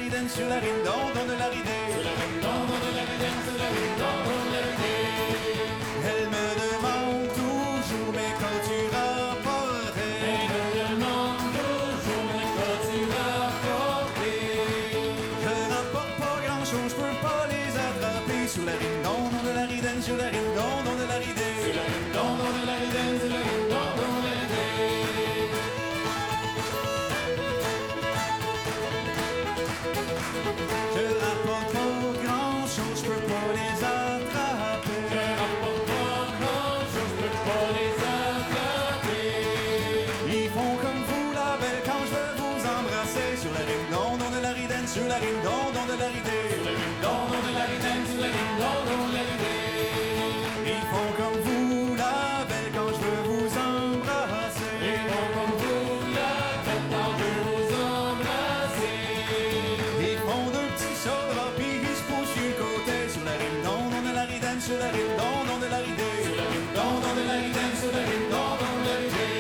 S11: ridaine, sur la rime, don, don de la ridée. Sur la rime, don, don de la ridaine, sur la rime, don, don de la ridée. Elle me demande toujours, mais quand tu rapportes. Elle me demande toujours, mais quand tu rapportes. Je rapporte pas grand chose, je peux pas les attraper. Sur la rime, don, don de la ridaine, sur la rime, don, don de la ridée. Sur la rime, don, don de la ridaine, sur la rime, don, don de la ridée. Je rapporte pas grand chose, je peux pas les attraper. Je rapporte pas grand chose, je peux pas les attraper. Ils font comme vous la belle quand je veux vous embrasser. Sur la rime, don, don de la ridaine, sur la rime, don, don de la ridée. Sur la rime, don, don de la ridaine, sur la rime, don, don de la ridée. Ils font comme vous la belle quand je veux vous embrasser. Ils font comme vous la belle quand je veux vous embrasser. Ils font deux petits sauts puis ils se poussent sur le côté. Sur la rime, don, don de la ridaine, sur la rime, don, don de la ridée. Sur la rime, don, don de la ridaine, sur la rime, don, don de la ridée.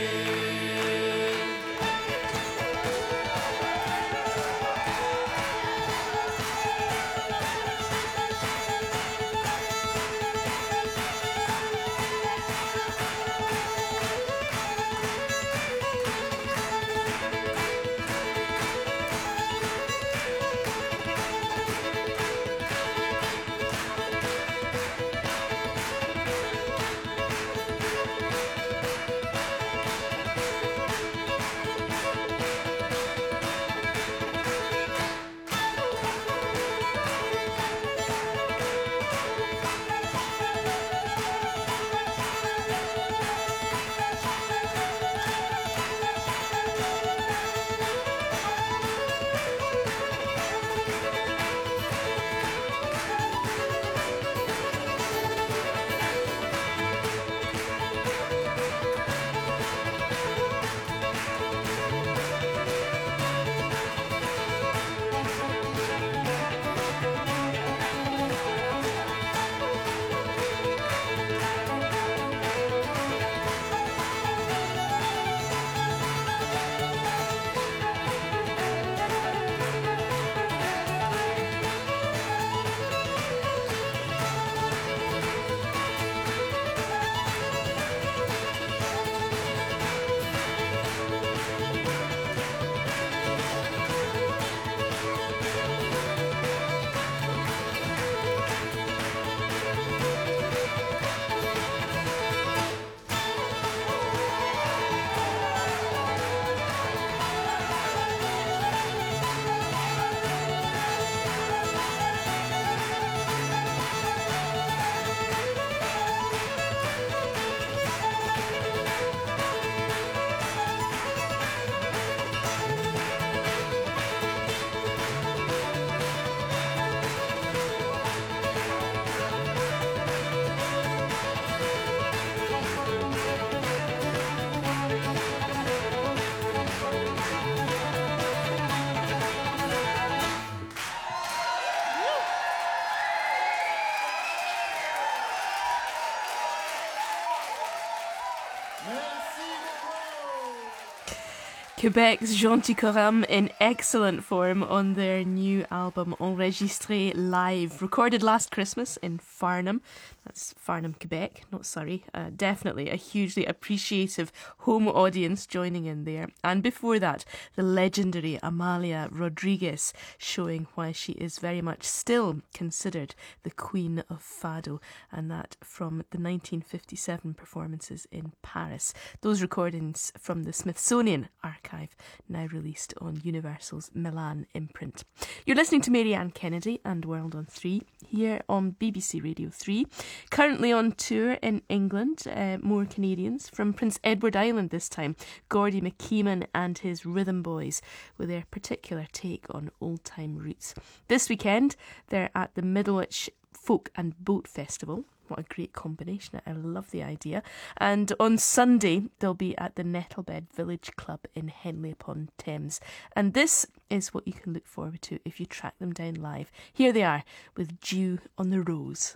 S4: Quebec's Gentil Coram in excellent form on their new album Enregistré Live, recorded last Christmas in Farnham. That's Farnham, Quebec, not Surrey. Uh, definitely a hugely appreciative home audience joining in there. And before that, the legendary Amalia Rodriguez, showing why she is very much still considered the Queen of Fado, and that from the nineteen fifty-seven performances in Paris. Those recordings from the Smithsonian Archive, now released on Universal's Milan imprint. You're listening to Mary Ann Kennedy and World on three, here on B B C Radio three. Currently on tour in England, uh, more Canadians, from Prince Edward Island this time, Gordy McKeeman and his Rhythm Boys, with their particular take on old-time roots. This weekend, they're at the Middlewich Folk and Boat Festival. What a great combination. I love the idea. And on Sunday, they'll be at the Nettlebed Village Club in Henley upon Thames. And this is what you can look forward to if you track them down live. Here they are with Dew on the Rose.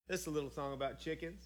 S12: This is a little song about chickens.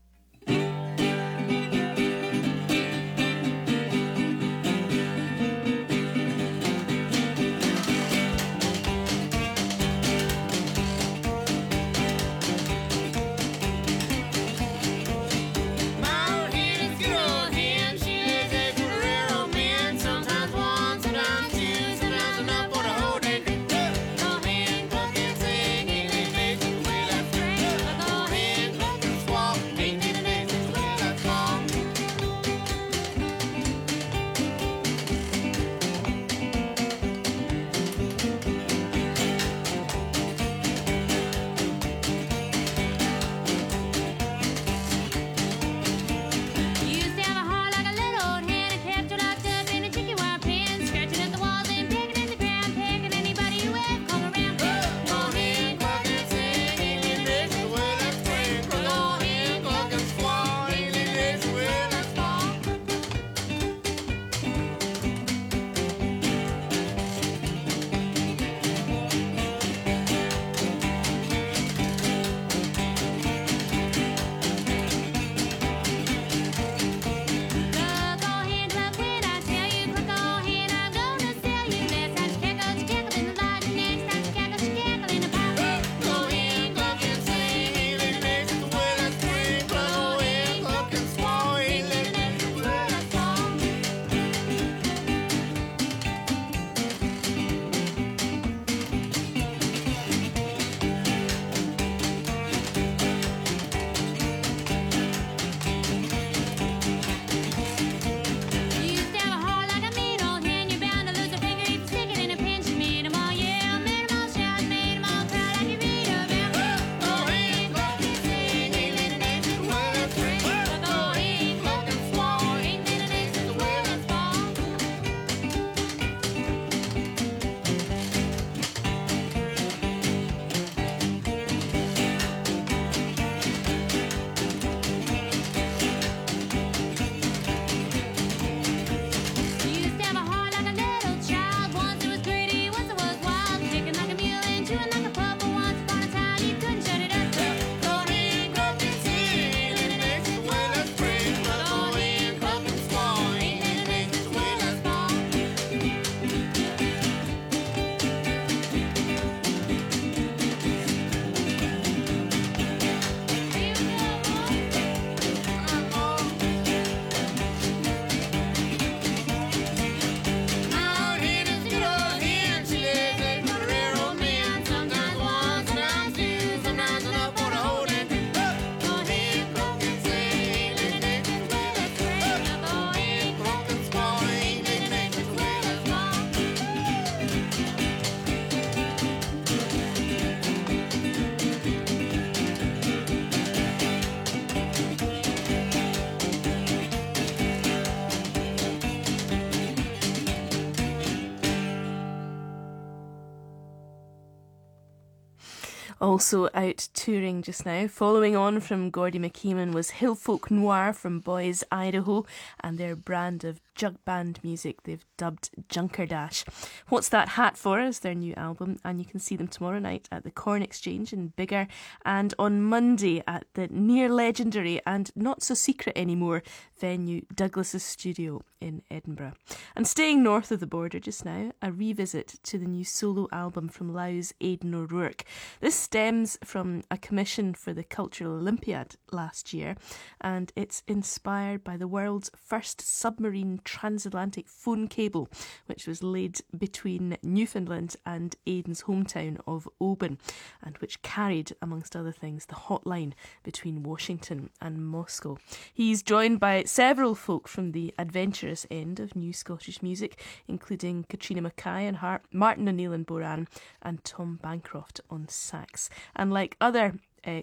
S4: Also out touring just now. Following on from Gordy McKeeman was Hillfolk Noir from Boise, Idaho, and their brand of jug band music they've dubbed Junkerdash. What's That Hat For is their new album, and you can see them tomorrow night at the Corn Exchange in Biggar, and on Monday at the near legendary and not so secret anymore venue Douglas's Studio in Edinburgh. And staying north of the border just now, a revisit to the new solo album from Lou's Aidan O'Rourke. This stems from a commission for the Cultural Olympiad last year, and it's inspired by the world's first submarine transatlantic phone cable, which was laid between Newfoundland and Aidan's hometown of Oban, and which carried, amongst other things, the hotline between Washington and Moscow. He's joined by several folk from the adventurous end of new Scottish music, including Katrina Mackay and Hart, Martin O'Neill and Boran, and Tom Bancroft on sax. And like other uh,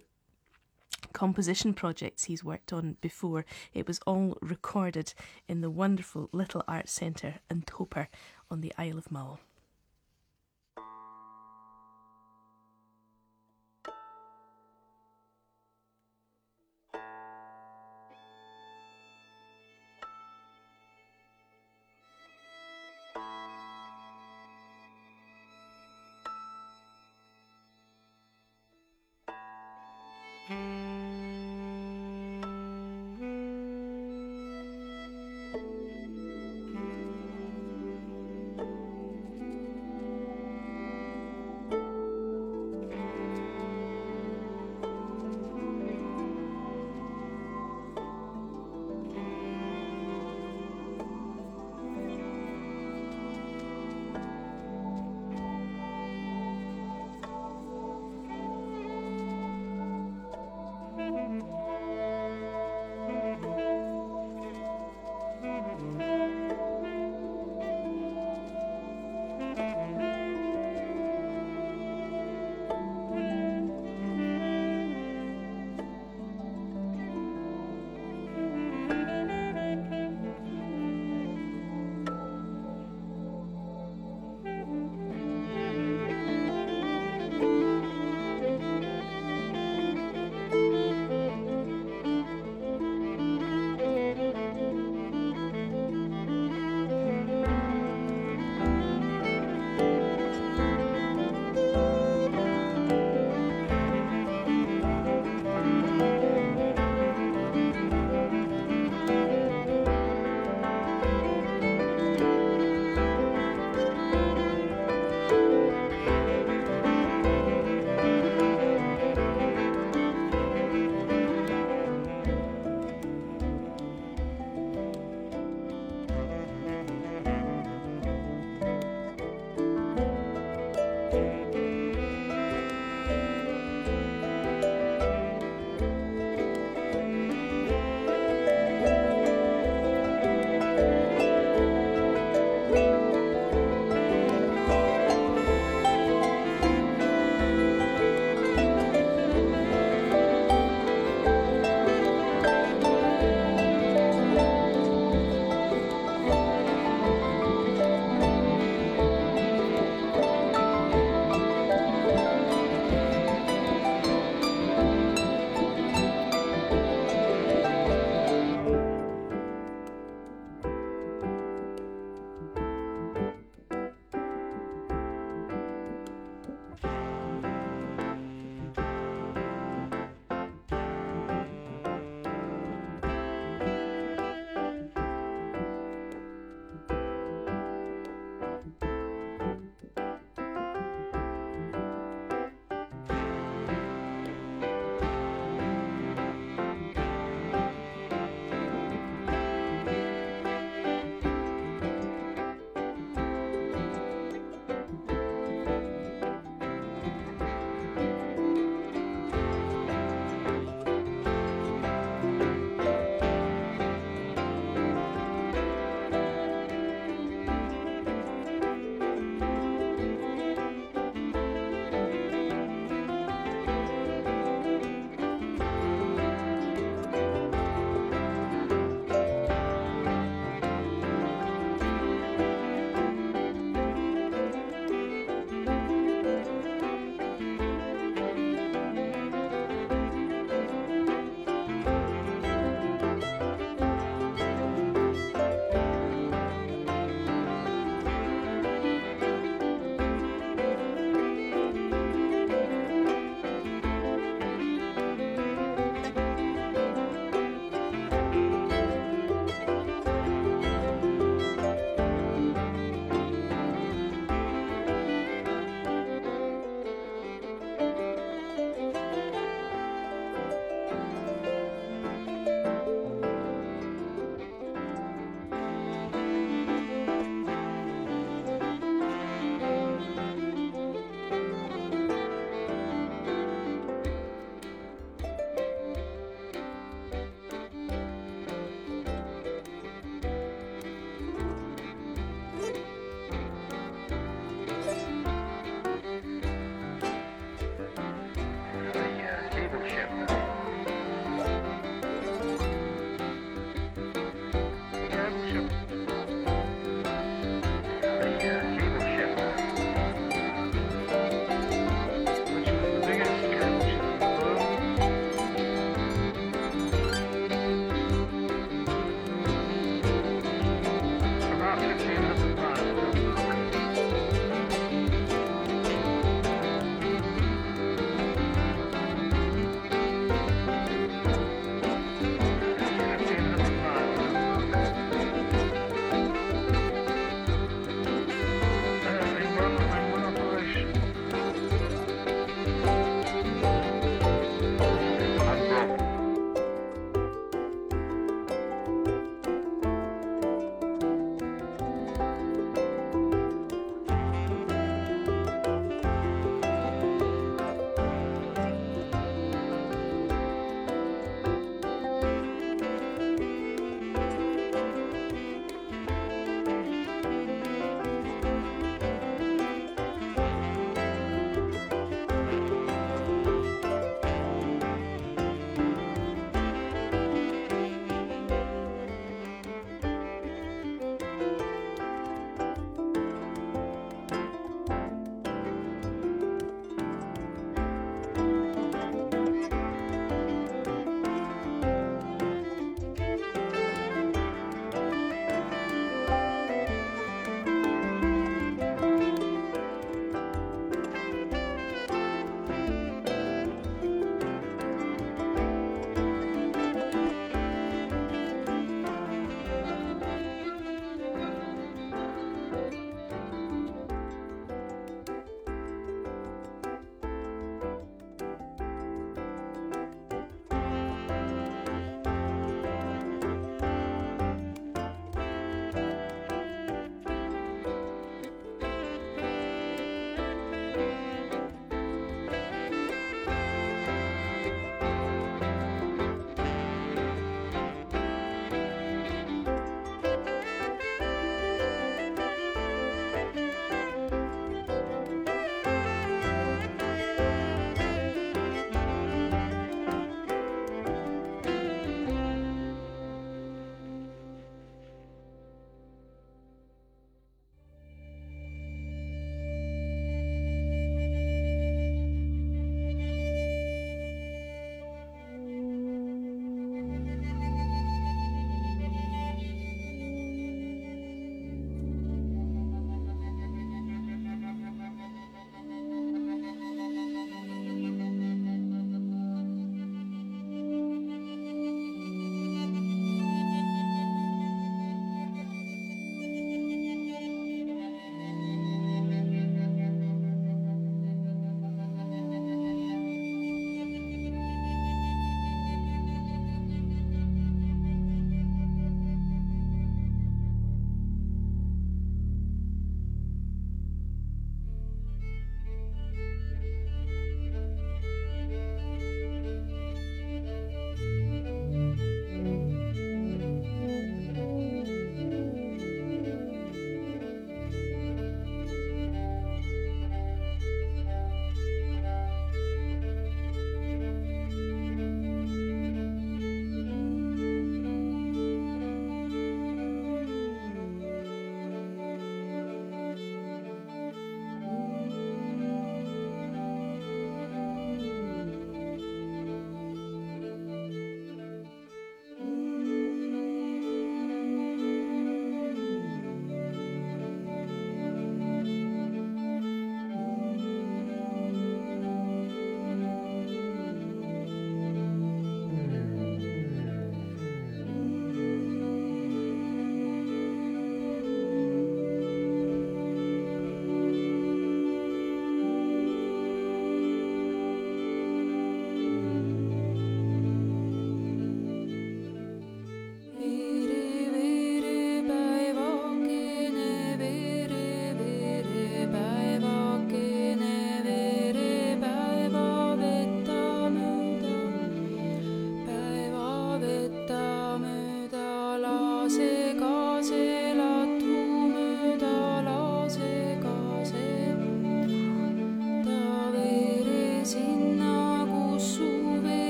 S4: composition projects he's worked on before, it was all recorded in the wonderful Little Art Centre in Toper on the Isle of Mull.
S11: Mm-hmm.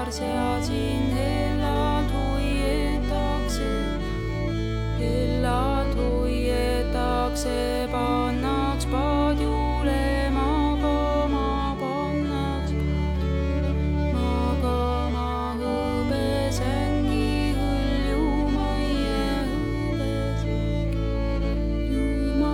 S12: seadsin hellad hoitakse, hellad hoitakse, pannaks padjule magama, pannaks magama hõbesängi hõljuma ja hõbesängi juma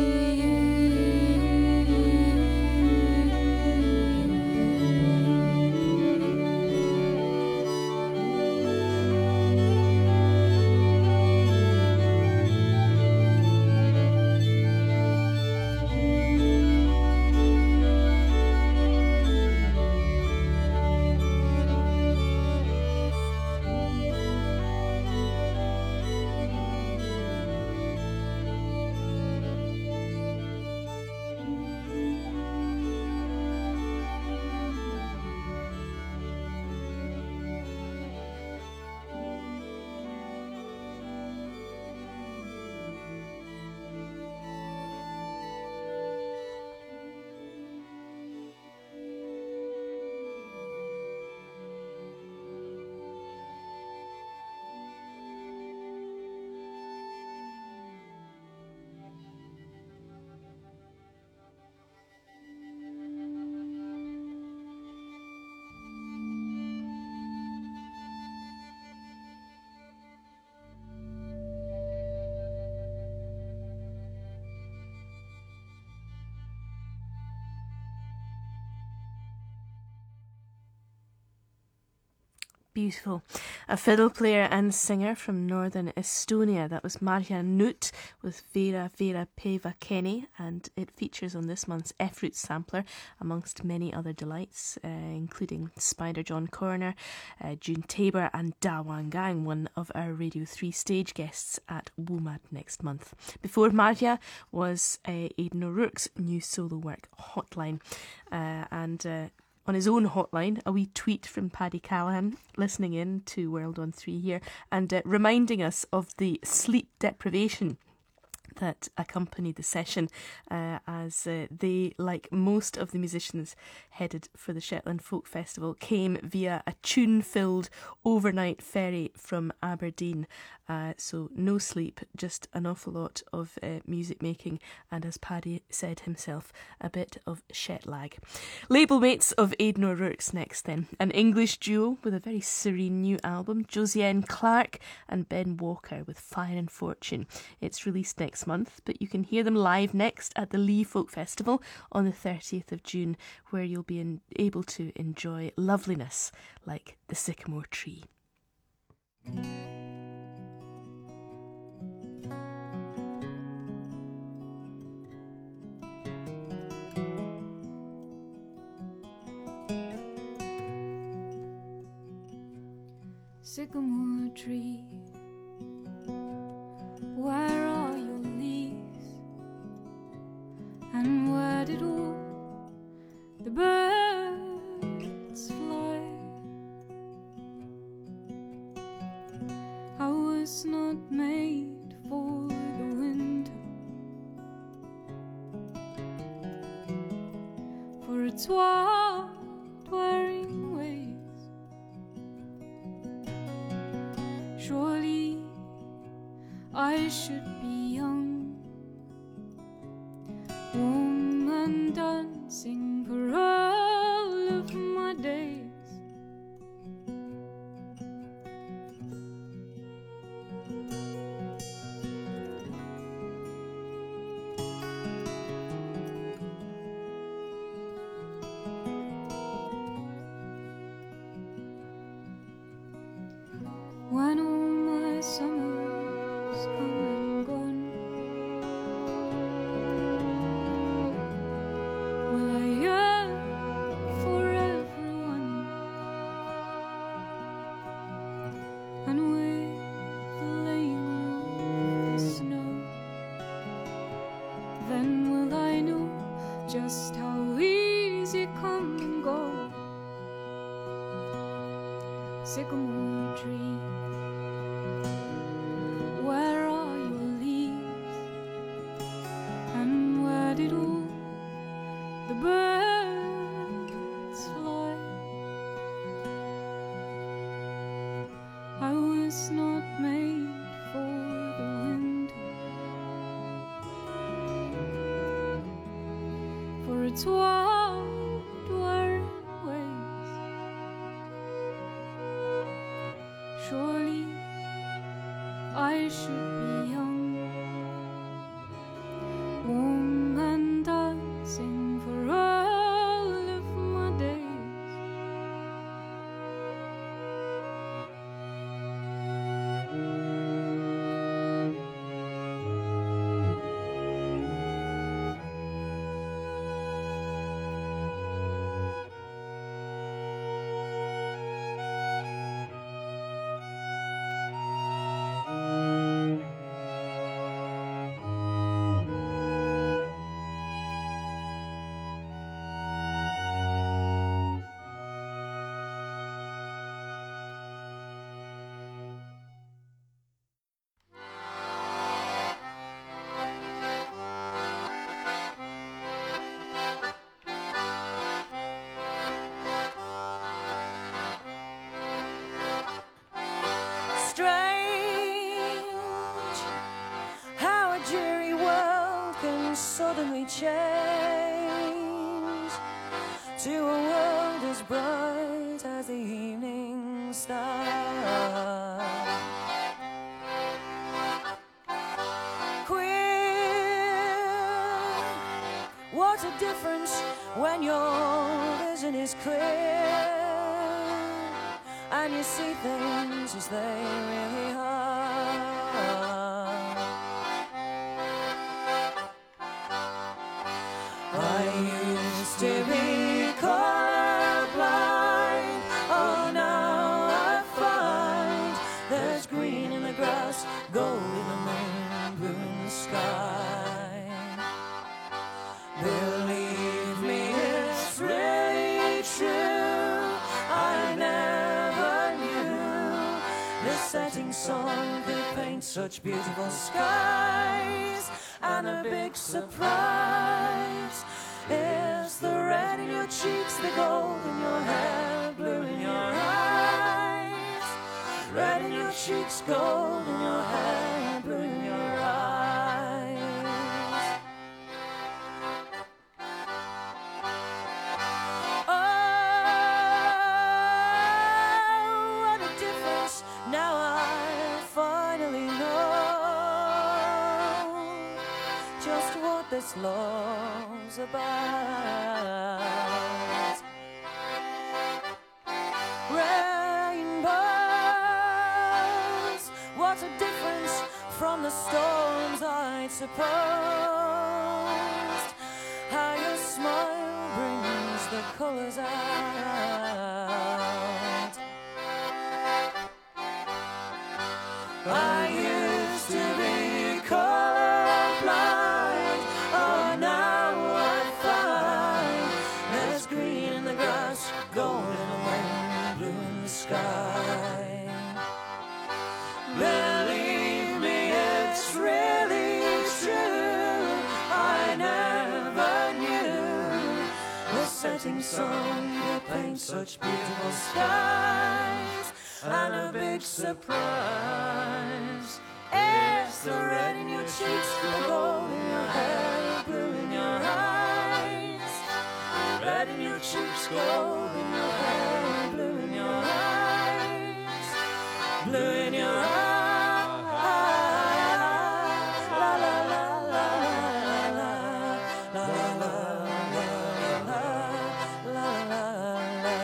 S4: Beautiful. A fiddle player and singer from northern Estonia. That was Marja Nut with Vera Vera Peva Kenny, and it features on this month's F-Roots sampler, amongst many other delights, uh, including Spider John Corner, uh, June Tabor, and Da Wan Gang, one of our Radio three stage guests at WOMAD next month. Before Marja was uh, Aidan O'Rourke's new solo work, Hotline, uh, and uh, on his own hotline, a wee tweet from Paddy Callahan, listening in to World on three here, and uh, reminding us of the sleep deprivation that accompanied the session, uh, as uh, they, like most of the musicians headed for the Shetland Folk Festival, came via a tune-filled overnight ferry from Aberdeen. Uh, so no sleep, just an awful lot of uh, music making, and as Paddy said himself, a bit of Shet lag. Label mates of Aidan O'Rourke's next then. An English duo with a very serene new album, Josiane Clark and Ben Walker with Fire and Fortune. It's released next month, but you can hear them live next at the Lee Folk Festival on the thirtieth of June, where you'll be in, able to enjoy loveliness like the sycamore tree.
S12: Sycamore tree, where are your leaves, and where did all the birds fly? I was not made for the winter, for its wild wearing ways. Surely I should be young, warm and dancing for all of my days. When all my summers come and gone, will I yearn for everyone, and with the laying of the snow, then will I know just how easy come and go. Sycamore tree, where are your leaves, and where did all the birds fly? its wild, whirring ways. Surely I should be young, warm and dancing for all of my days.
S13: Strange how a dreary world can suddenly change to a world as bright as the evening star. Queer, what a difference when your vision is clear and you see things as they really are. I used to be colorblind, oh now I find there's green in the grass, gold in the moon, blue in the sky. Believe me, it's really true, I never knew this setting sun could paint such beautiful skies. And a big surprise is the red in your cheeks, the gold in your hair, blue in your eyes. Red in your cheeks, gold in your hair, blue in your eyes. Oh, what a difference now I finally know just what this love's about. Rainbows, what a difference from the storms I'd supposed. How your smile brings the colors out. I used to be colorblind, oh now I find there's green in the grass, gold in the wind, blue in the sky. Believe me, it's really true, I never knew the setting sun could paint such beautiful skies. And a big surprise is the red in your cheeks, the gold in your hair, blue in your eyes. Red in your cheeks, gold in your hair, blue in your eyes. Blue in your eyes. La la la la la la la la la la la la.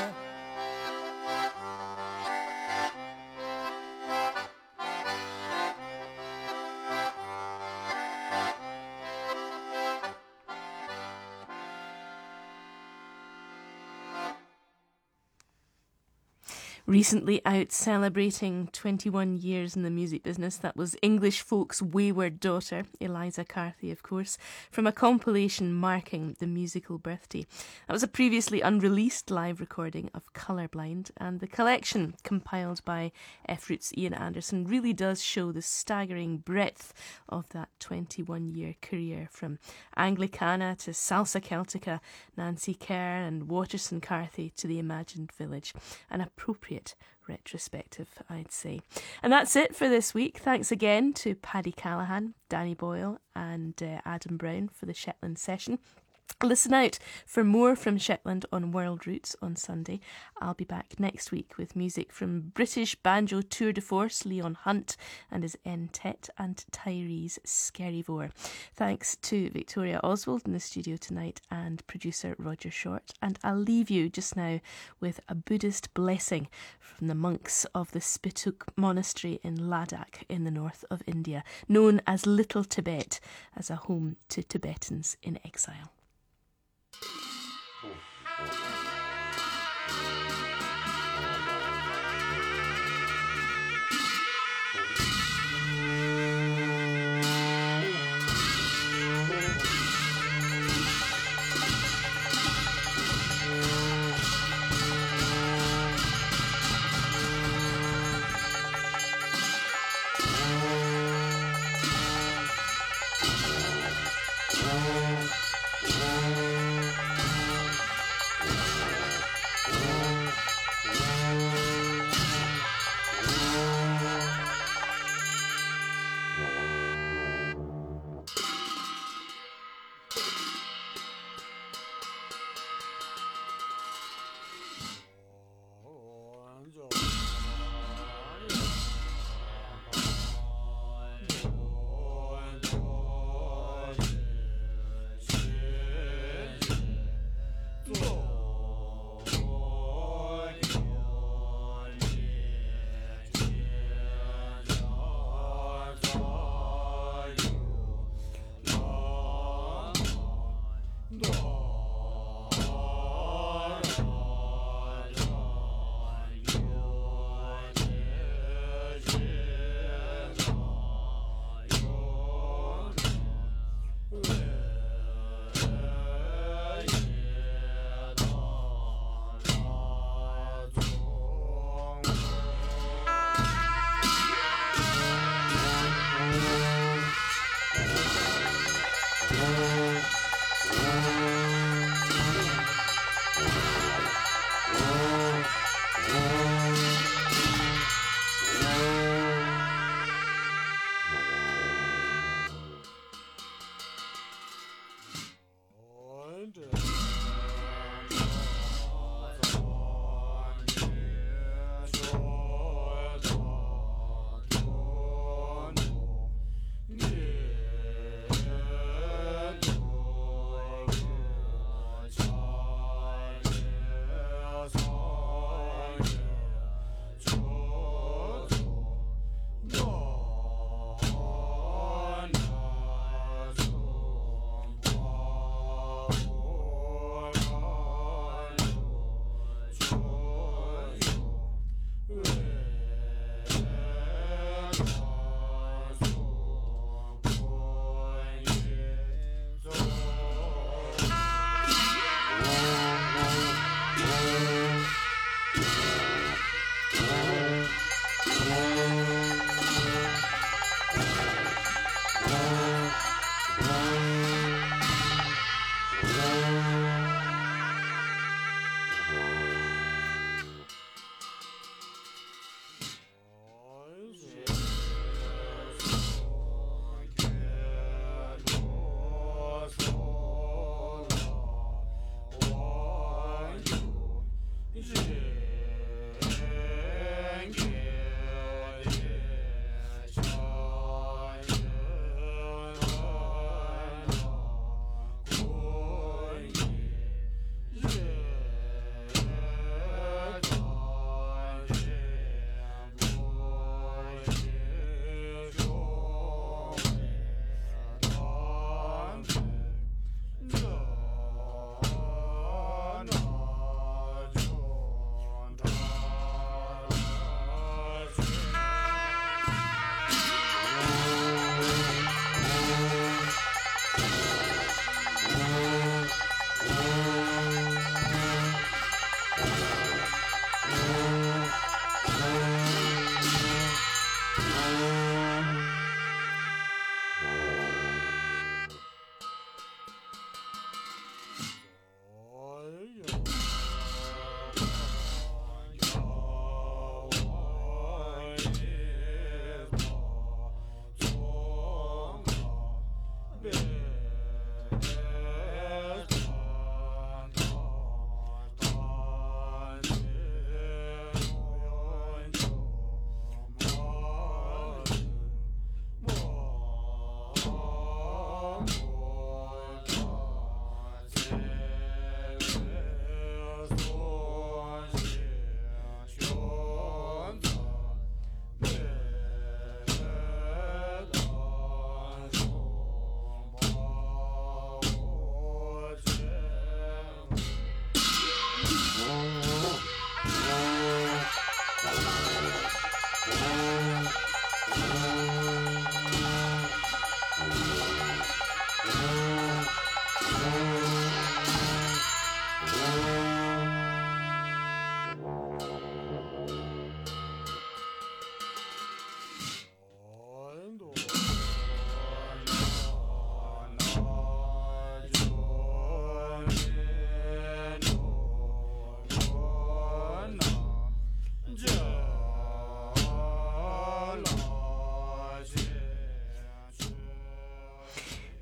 S4: Recently out celebrating twenty-one years in the music business, that was English folk's wayward daughter, Eliza Carthy, of course, from a compilation marking the musical birthday. That was a previously unreleased live recording of Colourblind, and the collection compiled by F Root's Ian Anderson really does show the staggering breadth of that twenty-one-year career, from Anglicana to Salsa Celtica, Nancy Kerr and Waterson Carthy to the Imagined Village. An appropriate retrospective, I'd say. And that's it for this week. Thanks again to Paddy Callahan, Danny Boyle and uh, Adam Brown for the Shetland session. Listen out for more from Shetland on World Roots on Sunday. I'll be back next week with music from British banjo tour de force Leon Hunt and his N-Tet and Tyrese Skerryvore. Thanks to Victoria Oswald in the studio tonight and producer Roger Short. And I'll leave you just now with a Buddhist blessing from the monks of the Spituk Monastery in Ladakh in the north of India, known as Little Tibet, as a home to Tibetans in exile.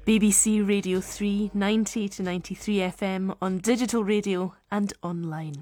S4: B B C Radio three, ninety to ninety-three F M on digital radio and online.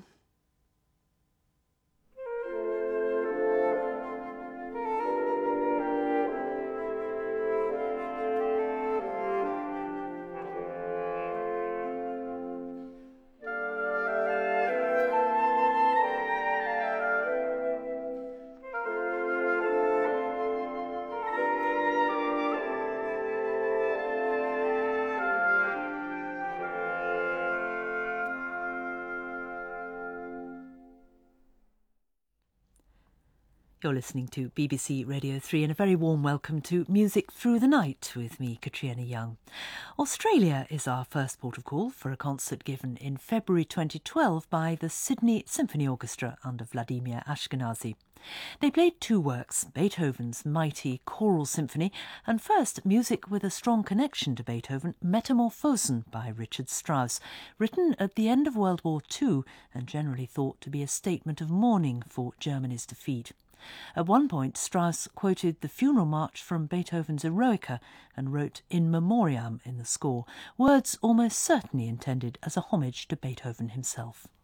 S14: You're listening to B B C Radio three and a very warm welcome to Music Through the Night with me, Katriona Young. Australia is our first port of call for a concert given in February twenty twelve by the Sydney Symphony Orchestra under Vladimir Ashkenazy. They played two works, Beethoven's mighty choral symphony and first music with a strong connection to Beethoven, Metamorphosen by Richard Strauss, written at the end of World War Two and generally thought to be a statement of mourning for Germany's defeat. At one point, Strauss quoted the funeral march from Beethoven's Eroica and wrote In Memoriam in the score, words almost certainly intended as a homage to Beethoven himself.